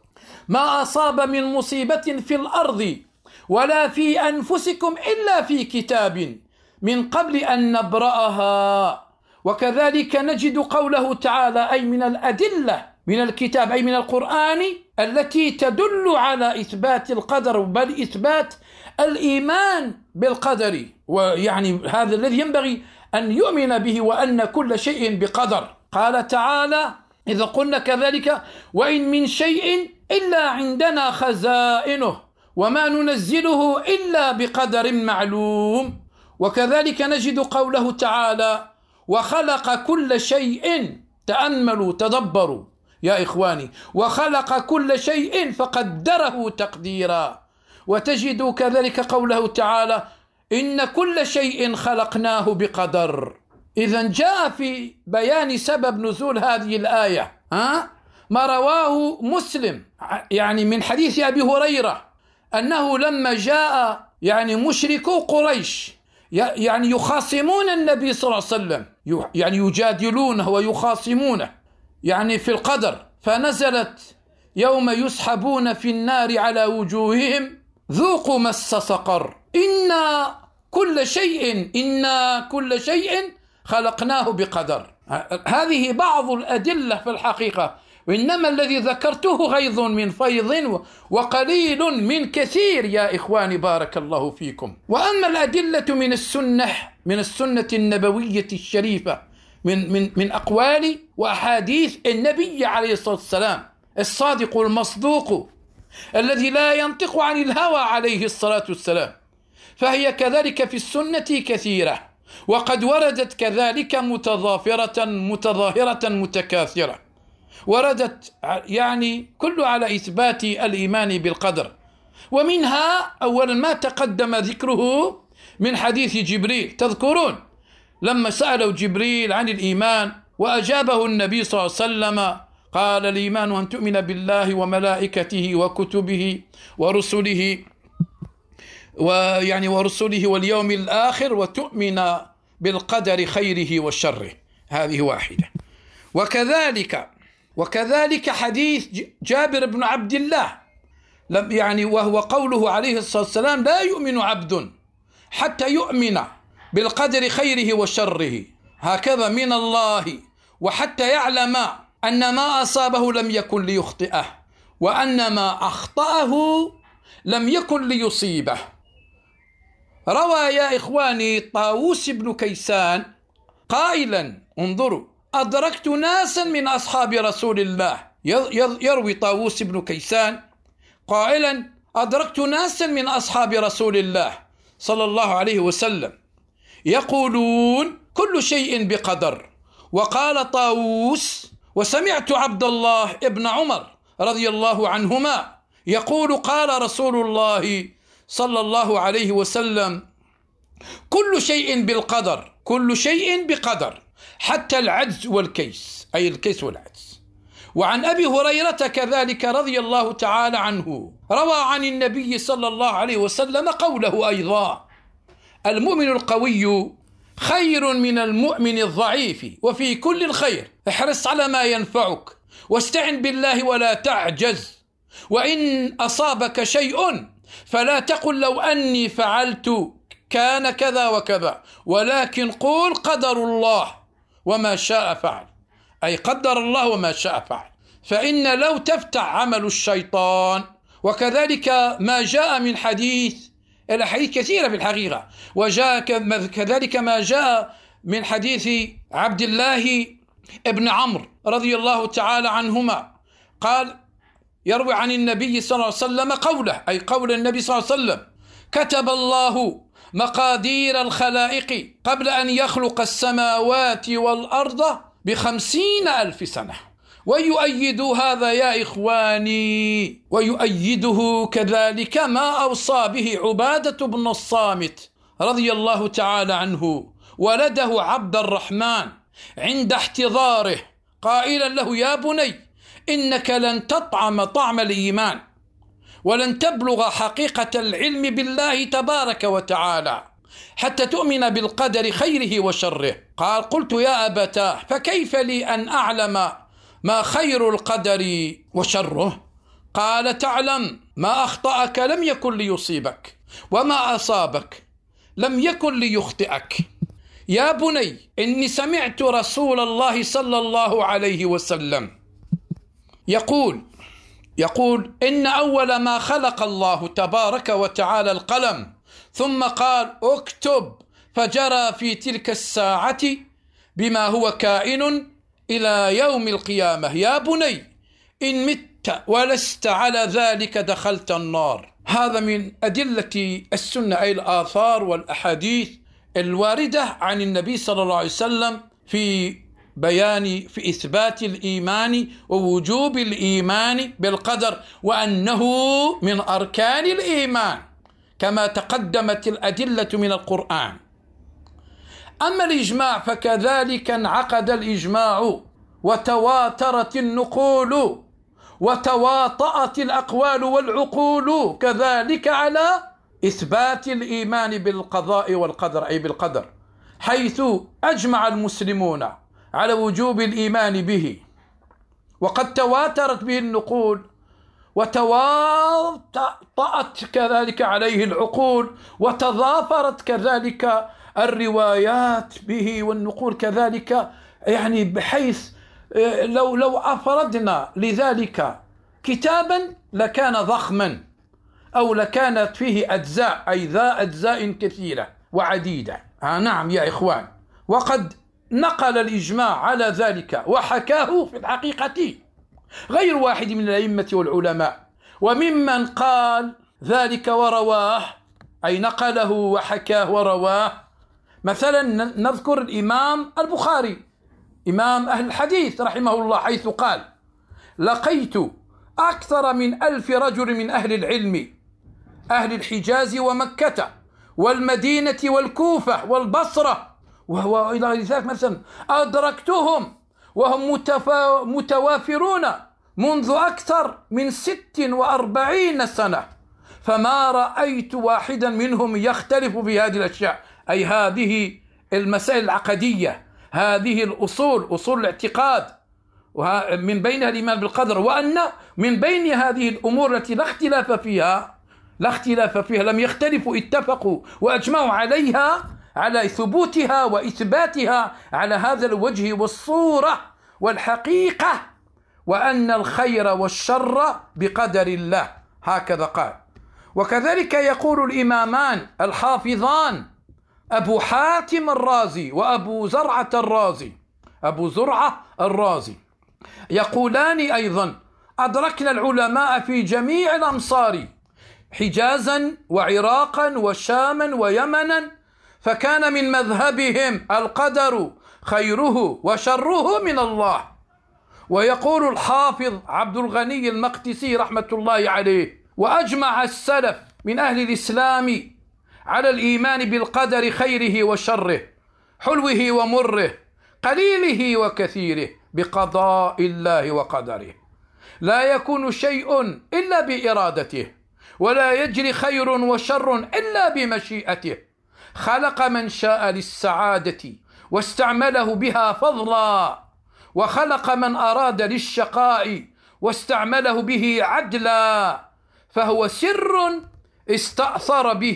ما أصاب من مصيبة في الأرض ولا في أنفسكم إلا في كتاب من قبل أن نبرأها. وكذلك نجد قوله تعالى، أي من الأدلة من الكتاب أي من القرآن التي تدل على إثبات القدر، بل إثبات الإيمان بالقدر، ويعني هذا الذي ينبغي أن يؤمن به، وأن كل شيء بقدر. قال تعالى: إذا قلنا كذلك: وإن من شيء إلا عندنا خزائنه وما ننزله إلا بقدر معلوم. وكذلك نجد قوله تعالى: وخلق كل شيء، تأملوا تدبروا يا إخواني، وخلق كل شيء فقدره تقديرا. وتجد كذلك قوله تعالى: إن كل شيء خلقناه بقدر. إذن جاء في بيان سبب نزول هذه الآية ها ما رواه مسلم يعني من حديث أبي هريرة أنه لما جاء يعني مشركو قريش يعني يخاصمون النبي صلى الله عليه وسلم، يعني يجادلونه ويخاصمونه يعني في القدر، فنزلت: يوم يسحبون في النار على وجوههم ذوقوا مس سقر إنا كل شيء إنا كل شيء خلقناه بقدر. هذه بعض الأدلة في الحقيقة، وإنما الذي ذكرته غيظ من فيض وقليل من كثير يا إخواني، بارك الله فيكم. وأما الأدلة من السنة من السنة النبوية الشريفة من من من أقوال وأحاديث النبي عليه الصلاة والسلام الصادق المصدوق الذي لا ينطق عن الهوى عليه الصلاة والسلام، فهي كذلك في السنة كثيرة، وقد وردت كذلك متضافرة متظاهرة متكاثرة، وردت يعني كل على إثبات الإيمان بالقدر. ومنها أولا ما تقدم ذكره من حديث جبريل، تذكرون لما سألوا جبريل عن الإيمان وأجابه النبي صلى الله عليه وسلم قال: الإيمان أن تؤمن بالله وملائكته وكتبه ورسله ويعني ورسله واليوم الآخر وتؤمن بالقدر خيره وشره. هذه واحدة. وكذلك وكذلك حديث جابر بن عبد الله يعني وهو قوله عليه الصلاة والسلام: لا يؤمن عبد حتى يؤمن بالقدر خيره وشره هكذا من الله، وحتى يعلم أن ما أصابه لم يكن ليخطئه، وأن ما أخطأه لم يكن ليصيبه. روى يا إخواني طاووس بن كيسان قائلا، انظروا، أدركت ناسا من أصحاب رسول الله، يروي طاووس بن كيسان قائلا أدركت ناسا من أصحاب رسول الله صلى الله عليه وسلم يقولون كل شيء بقدر. وقال طاووس وسمعت عبد الله ابن عمر رضي الله عنهما يقول قال رسول الله صلى الله عليه وسلم كل شيء بالقدر، كل شيء بقدر حتى العجز والكيس، أي الكيس والعجز. وعن أبي هريرة كذلك رضي الله تعالى عنه روى عن النبي صلى الله عليه وسلم قوله أيضا المؤمن القوي خير من المؤمن الضعيف وفي كل الخير، احرص على ما ينفعك واستعن بالله ولا تعجز، وإن أصابك شيء فلا تقل لو أني فعلت كان كذا وكذا، ولكن قول قدر الله وما شاء فعل، أي قدر الله وما شاء فعل، فإن لو تفتح عمل الشيطان. وكذلك ما جاء من حديث، الأحاديث كثيرة في الحقيقة، وجاء كذلك ما جاء من حديث عبد الله ابن عمرو رضي الله تعالى عنهما قال يروي عن النبي صلى الله عليه وسلم قوله، أي قول النبي صلى الله عليه وسلم كتب الله مقادير الخلائق قبل أن يخلق السماوات والأرض بخمسين ألف سنة. ويؤيد هذا يا إخواني، ويؤيده كذلك ما أوصى به عبادة بن الصامت رضي الله تعالى عنه ولده عبد الرحمن عند احتضاره قائلا له يا بني إنك لن تطعم طعم الإيمان ولن تبلغ حقيقة العلم بالله تبارك وتعالى حتى تؤمن بالقدر خيره وشره. قال قلت يا أبتاه فكيف لي أن أعلم ما خير القدر وشره؟ قال تعلم ما أخطأك لم يكن ليصيبك وما أصابك لم يكن ليخطئك. يا بني إني سمعت رسول الله صلى الله عليه وسلم يقول يقول إن أول ما خلق الله تبارك وتعالى القلم ثم قال اكتب، فجرى في تلك الساعة بما هو كائن إلى يوم القيامة. يا بني إن مت ولست على ذلك دخلت النار. هذا من أدلة السنة، أي الآثار والأحاديث الواردة عن النبي صلى الله عليه وسلم في بيان في إثبات الإيمان ووجوب الإيمان بالقدر، وأنه من أركان الإيمان كما تقدمت الأدلة من القرآن. أما الإجماع فكذلك انعقد الإجماع وتواترت النقول وتواطأت الأقوال والعقول كذلك على إثبات الإيمان بالقضاء والقدر، أي بالقدر، حيث أجمع المسلمون على وجوب الإيمان به، وقد تواترت به النقول وتواطأت كذلك عليه العقول وتضافرت كذلك الروايات به والنقول كذلك، يعني بحيث لو لو أفردنا لذلك كتابا لكان ضخما أو لكانت فيه أجزاء، أي ذا أجزاء كثيرة وعديدة. آه نعم يا إخوان، وقد نقل الإجماع على ذلك وحكاه في الحقيقة غير واحد من الأئمة والعلماء، وممن قال ذلك ورواه، أي نقله وحكاه ورواه، مثلا نذكر الإمام البخاري إمام أهل الحديث رحمه الله، حيث قال لقيت أكثر من ألف رجل من أهل العلم أهل الحجاز ومكة والمدينة والكوفة والبصرة، وهو إلى ذلك مثلا أدركتهم وهم متفا... متوافرون منذ أكثر من ست وأربعين سنة، فما رأيت واحدا منهم يختلف في هذه الأشياء، أي هذه المسائل العقدية، هذه الأصول، أصول الاعتقاد، ومن بينها الإيمان بالقدر، وأن من بين هذه الأمور التي لا اختلاف فيها لا اختلاف فيها لم يختلفوا، اتفقوا وأجمعوا عليها، على ثبوتها وإثباتها على هذا الوجه والصورة والحقيقة، وأن الخير والشر بقدر الله، هكذا قال. وكذلك يقول الإمامان الحافظان أبو حاتم الرازي وأبو زرعة الرازي أبو زرعة الرازي. يقولان أيضا: أدركنا العلماء في جميع الأمصار حجازا وعراقا وشاما ويمنا، فكان من مذهبهم القدر خيره وشره من الله. ويقول الحافظ عبد الغني المقدسي رحمة الله عليه: وأجمع السلف من أهل الإسلام على الإيمان بالقدر خيره وشره، حلوه ومره، قليله وكثيره، بقضاء الله وقدره. لا يكون شيء إلا بإرادته، ولا يجري خير وشر إلا بمشيئته. خلق من شاء للسعادة واستعمله بها فضلا، وخلق من أراد للشقاء واستعمله به عدلا، فهو سر استأثر به،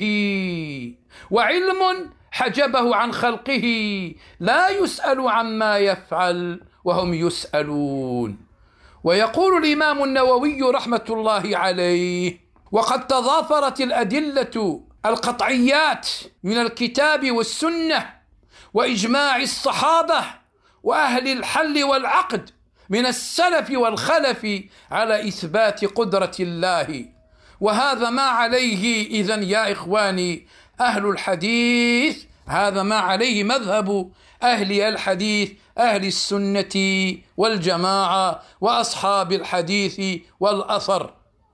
وعلم حجبه عن خلقه، لا يسأل عما يفعل وهم يسألون. ويقول الإمام النووي رحمة الله عليه: وقد تضافرت الأدلة القطعيات من الكتاب والسنة وإجماع الصحابة وأهل الحل والعقد من السلف والخلف على إثبات قدرة الله، وهذا ما عليه إذن يا إخواني أهل الحديث، هذا ما عليه مذهب أهل الحديث، أهل السنة والجماعة وأصحاب الحديث والأثر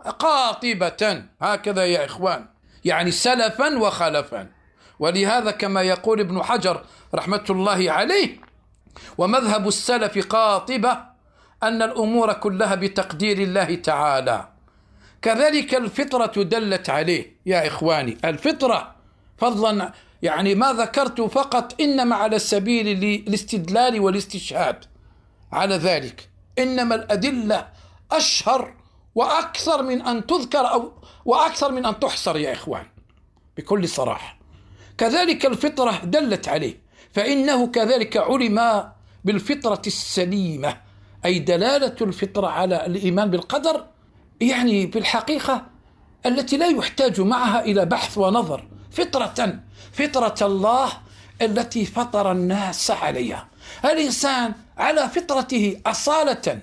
قاطبة، هكذا يا إخوان، يعني سلفا وخلفا. ولهذا كما يقول ابن حجر رحمة الله عليه: ومذهب السلف قاطبة أن الأمور كلها بتقدير الله تعالى. كذلك الفطرة دلت عليه يا إخواني، الفطرة فضلا، يعني ما ذكرت فقط إنما على سبيل الاستدلال والاستشهاد على ذلك، إنما الأدلة أشهر وأكثر من أن تذكر أو وأكثر من أن تحصر يا إخوان بكل صراحة. كذلك الفطرة دلت عليه، فإنه كذلك علم بالفطرة السليمة، أي دلالة الفطرة على الإيمان بالقدر، يعني بالحقيقة التي لا يحتاج معها إلى بحث ونظر، فطرة فطرة الله التي فطر الناس عليها. الإنسان على فطرته أصالة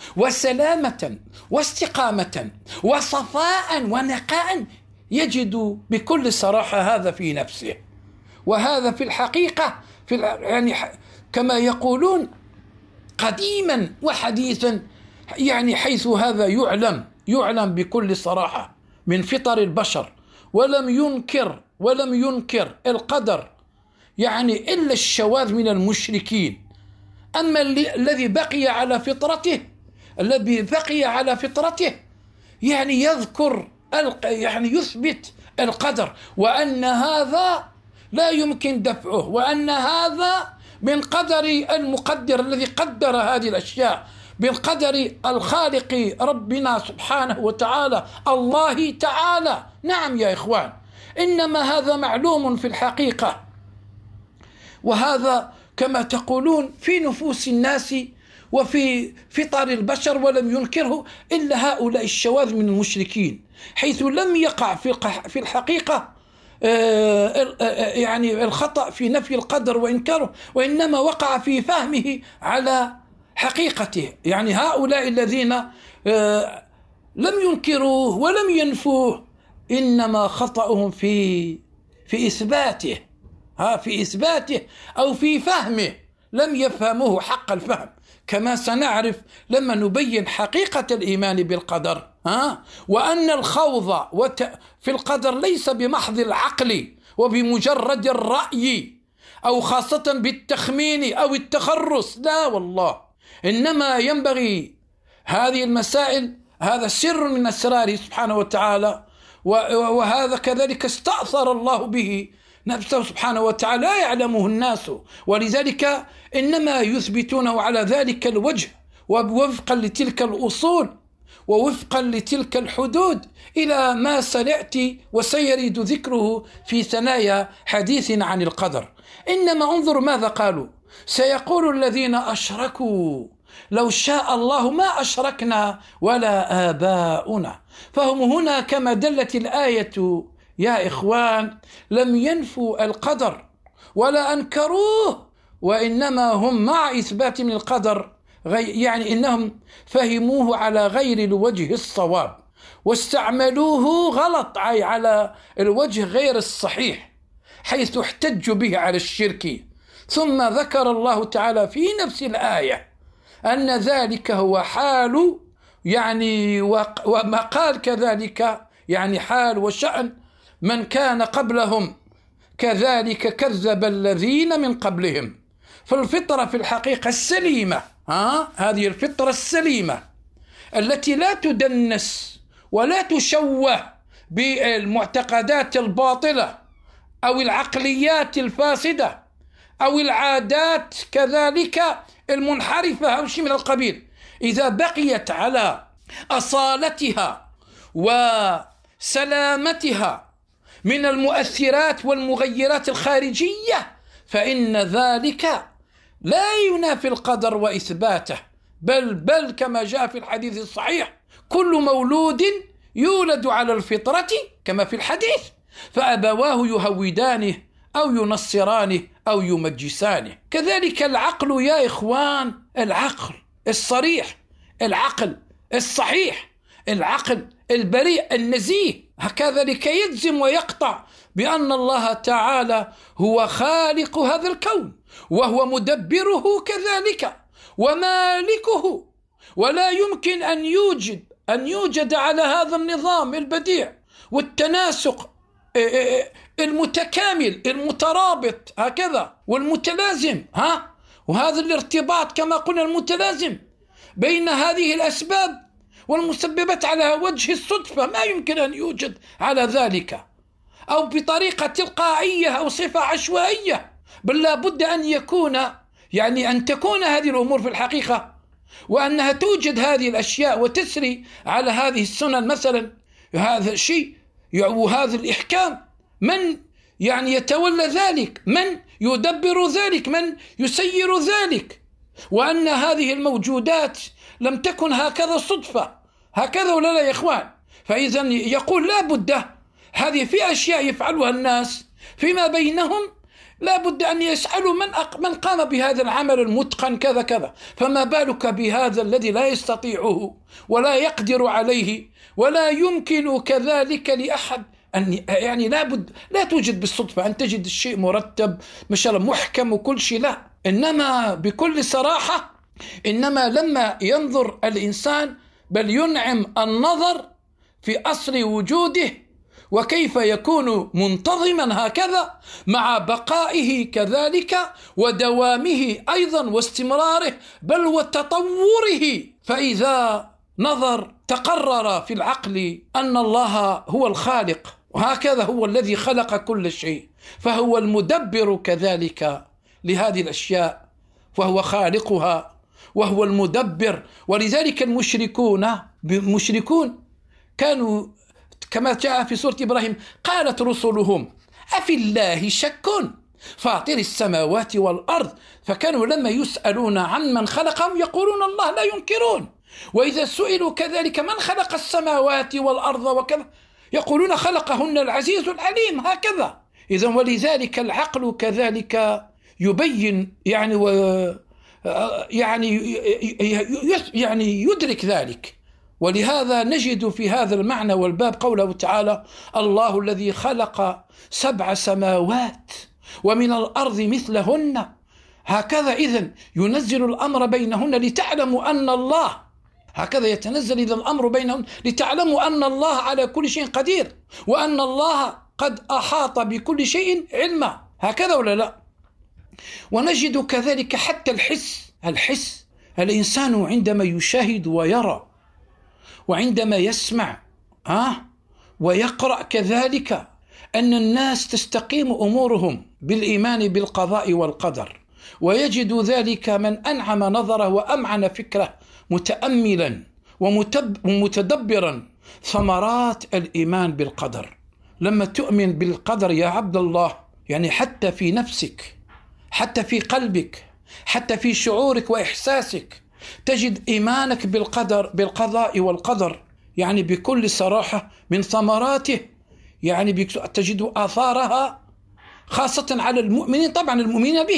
وسلامة واستقامة وصفاء ونقاء يجد بكل صراحة هذا في نفسه. وهذا في الحقيقة في يعني كما يقولون قديما وحديثا، يعني حيث هذا يعلم يعلم بكل صراحة من فطر البشر، ولم ينكر ولم ينكر القدر يعني إلا الشواذ من المشركين. أما الذي بقي على فطرته الذي بقي على فطرته يعني يذكر يعني يثبت القدر، وأن هذا لا يمكن دفعه، وأن هذا من قدر المقدر الذي قدر هذه الأشياء، بالقدر الخالق ربنا سبحانه وتعالى، الله تعالى. نعم يا إخوان، إنما هذا معلوم في الحقيقة، وهذا كما تقولون في نفوس الناس وفي فطر البشر، ولم ينكره إلا هؤلاء الشواذ من المشركين، حيث لم يقع في الحقيقة يعني الخطأ في نفي القدر وإنكاره، وإنما وقع في فهمه على حقيقته. يعني هؤلاء الذين لم ينكروه ولم ينفوه إنما خطأهم في في إثباته ها في إثباته أو في فهمه، لم يفهموه حق الفهم، كما سنعرف لما نبين حقيقة الإيمان بالقدر، ها وأن الخوض في القدر ليس بمحض العقل وبمجرد الرأي أو خاصة بالتخمين أو التخرص، لا والله، إنما ينبغي هذه المسائل، هذا سر من أسراره سبحانه وتعالى، وهذا كذلك استأثر الله به نفسه سبحانه وتعالى، لا يعلمه الناس، ولذلك إنما يثبتونه على ذلك الوجه ووفقا لتلك الأصول ووفقا لتلك الحدود إلى ما سنأتي وسيريد ذكره في ثنايا حديث عن القدر. إنما انظر ماذا قالوا: سيقول الذين أشركوا لو شاء الله ما أشركنا ولا آباؤنا. فهم هنا كما دلت الآية يا إخوان لم ينفوا القدر ولا أنكروه، وإنما هم مع إثبات من القدر، يعني إنهم فهموه على غير الوجه الصواب واستعملوه غلط، أي على الوجه غير الصحيح، حيث احتجوا به على الشرك. ثم ذكر الله تعالى في نفس الآية أن ذلك هو حال، يعني وما قال كذلك، يعني حال وشأن من كان قبلهم كذلك كذب الذين من قبلهم. فالفطرة في الحقيقة السليمة، ها هذه الفطرة السليمة التي لا تدنس ولا تشوه بالمعتقدات الباطلة أو العقليات الفاسدة أو العادات كذلك المنحرفة أو شيء من القبيل، إذا بقيت على أصالتها وسلامتها من المؤثرات والمغيرات الخارجية، فإن ذلك لا ينافي القدر وإثباته، بل بل كما جاء في الحديث الصحيح: كل مولود يولد على الفطرة كما في الحديث، فأبواه يهودانه أو ينصرانه أو يمجسانه. كذلك العقل يا إخوان، العقل الصريح، العقل الصحيح، العقل البريء النزيه، هكذا لكي يجزم ويقطع بأن الله تعالى هو خالق هذا الكون وهو مدبره كذلك ومالكه، ولا يمكن أن يوجد أن يوجد على هذا النظام البديع والتناسق المتكامل المترابط هكذا والمتلازم، ها وهذا الارتباط كما قلنا المتلازم بين هذه الأسباب والمسببات على وجه الصدفة، ما يمكن أن يوجد على ذلك أو بطريقة تلقائية أو صفة عشوائية، بل لا بد أن يكون يعني أن تكون هذه الأمور في الحقيقة وأنها توجد هذه الأشياء وتسري على هذه السنن مثلا، هذا الشيء وهذا الإحكام، من يعني يتولى ذلك، من يدبر ذلك، من يسير ذلك، وأن هذه الموجودات لم تكن هكذا صدفة، هكذا ولا لا يا إخوان؟ فإذا يقول لا بد هذه في أشياء يفعلها الناس فيما بينهم لا بد أن يسألوا من من قام بهذا العمل المتقن كذا كذا، فما بالك بهذا الذي لا يستطيعه ولا يقدر عليه ولا يمكن كذلك لأحد أن يعني لا بد لا توجد بالصدفة أن تجد الشيء مرتب ما شاء الله محكم وكل شيء، لا، إنما بكل صراحة، إنما لما ينظر الإنسان بل ينعم النظر في أصل وجوده وكيف يكون منتظما هكذا مع بقائه كذلك ودوامه أيضا واستمراره بل وتطوره، فإذا نظر تقرر في العقل أن الله هو الخالق وهكذا هو الذي خلق كل شيء، فهو المدبر كذلك لهذه الأشياء وهو خالقها وهو المدبر. ولذلك المشركون مشركون كانوا كما جاء في سورة إبراهيم: قالت رسلهم أفي الله شك فاطر السماوات والأرض، فكانوا لما يسألون عن من خلقهم يقولون الله، لا ينكرون، وإذا سئلوا كذلك من خلق السماوات والأرض وكذا يقولون خلقهن العزيز العليم، هكذا. إذن ولذلك العقل كذلك يبين يعني و يعني يعني يدرك ذلك. ولهذا نجد في هذا المعنى والباب قوله تعالى: الله الذي خلق سبع سماوات ومن الأرض مثلهن، هكذا إذن ينزل الأمر بينهن لتعلموا أن الله، هكذا يتنزل إذن الأمر بينهن لتعلموا أن الله على كل شيء قدير وأن الله قد أحاط بكل شيء علما، هكذا ولا لا؟ ونجد كذلك حتى الحس الحس الإنسان عندما يشاهد ويرى وعندما يسمع آه ويقرأ كذلك أن الناس تستقيم أمورهم بالإيمان بالقضاء والقدر، ويجد ذلك من أنعم نظره وأمعن فكره متأملا ومتدبرا ثمرات الإيمان بالقدر. لما تؤمن بالقدر يا عبد الله، يعني حتى في نفسك، حتى في قلبك، حتى في شعورك وإحساسك تجد إيمانك بالقدر بالقضاء والقدر يعني بكل صراحة من ثمراته، يعني تجد آثارها خاصة على المؤمنين، طبعا المؤمنين به،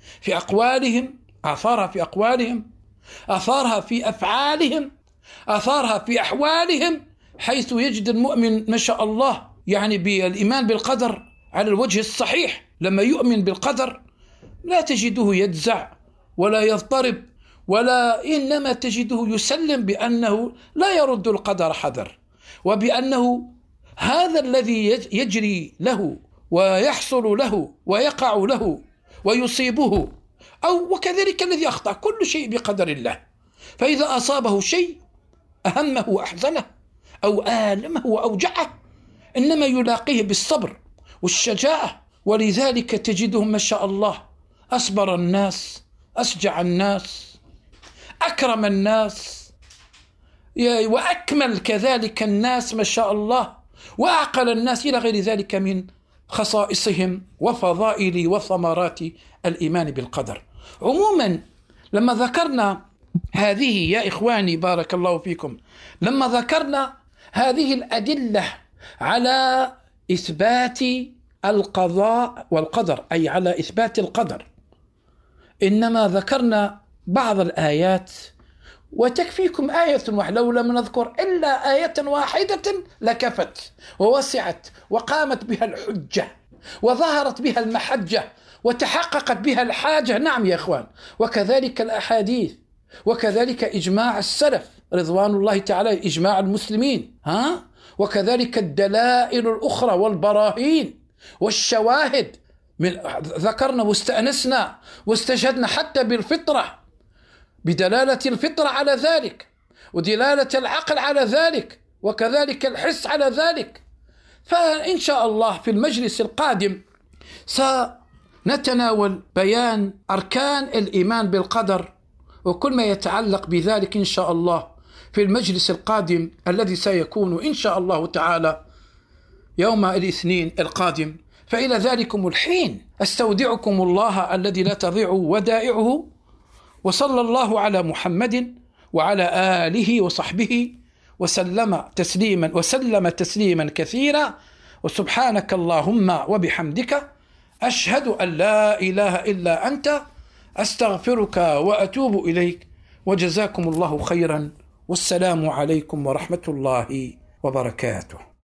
في أقوالهم، آثارها في أقوالهم، آثارها في أفعالهم، آثارها في أحوالهم، حيث يجد المؤمن ما شاء الله يعني بالإيمان بالقدر على الوجه الصحيح. لما يؤمن بالقدر لا تجده يجزع ولا يضطرب، ولا إنما تجده يسلم بأنه لا يرد القدر حذر، وبأنه هذا الذي يجري له ويحصل له ويقع له ويصيبه، أو وكذلك الذي أخطأ، كل شيء بقدر الله. فإذا أصابه شيء أهمه وأحزنه أو آلمه وأوجعه، إنما يلاقيه بالصبر والشجاعة. ولذلك تجدهم ما شاء الله أصبر الناس، أشجع الناس، أكرم الناس، وأكمل كذلك الناس ما شاء الله، وأعقل الناس، إلى غير ذلك من خصائصهم وفضائل وثمرات الإيمان بالقدر. عموما لما ذكرنا هذه يا إخواني بارك الله فيكم، لما ذكرنا هذه الأدلة على إثبات القضاء والقدر، أي على إثبات القدر، إنما ذكرنا بعض الآيات، وتكفيكم آية واحدة، لو لم نذكر إلا آية واحدة لكفت ووسعت وقامت بها الحجة وظهرت بها المحجة وتحققت بها الحاجة. نعم يا إخوان، وكذلك الأحاديث، وكذلك إجماع السلف رضوان الله تعالى، إجماع المسلمين، ها؟ وكذلك الدلائل الأخرى والبراهين والشواهد، من ذكرنا واستأنسنا واستشهدنا حتى بالفطرة، بدلالة الفطرة على ذلك، ودلالة العقل على ذلك، وكذلك الحس على ذلك. فإن شاء الله في المجلس القادم سنتناول بيان أركان الإيمان بالقدر وكل ما يتعلق بذلك إن شاء الله في المجلس القادم الذي سيكون إن شاء الله تعالى يوم الاثنين القادم. فإلى ذلكم الحين أستودعكم الله الذي لا تضيع ودائعه، وصلى الله على محمد وعلى آله وصحبه وسلم تسليما وسلم تسليما كثيرا. وسبحانك اللهم وبحمدك أشهد أن لا إله إلا أنت، أستغفرك وأتوب إليك، وجزاكم الله خيرا، والسلام عليكم ورحمة الله وبركاته.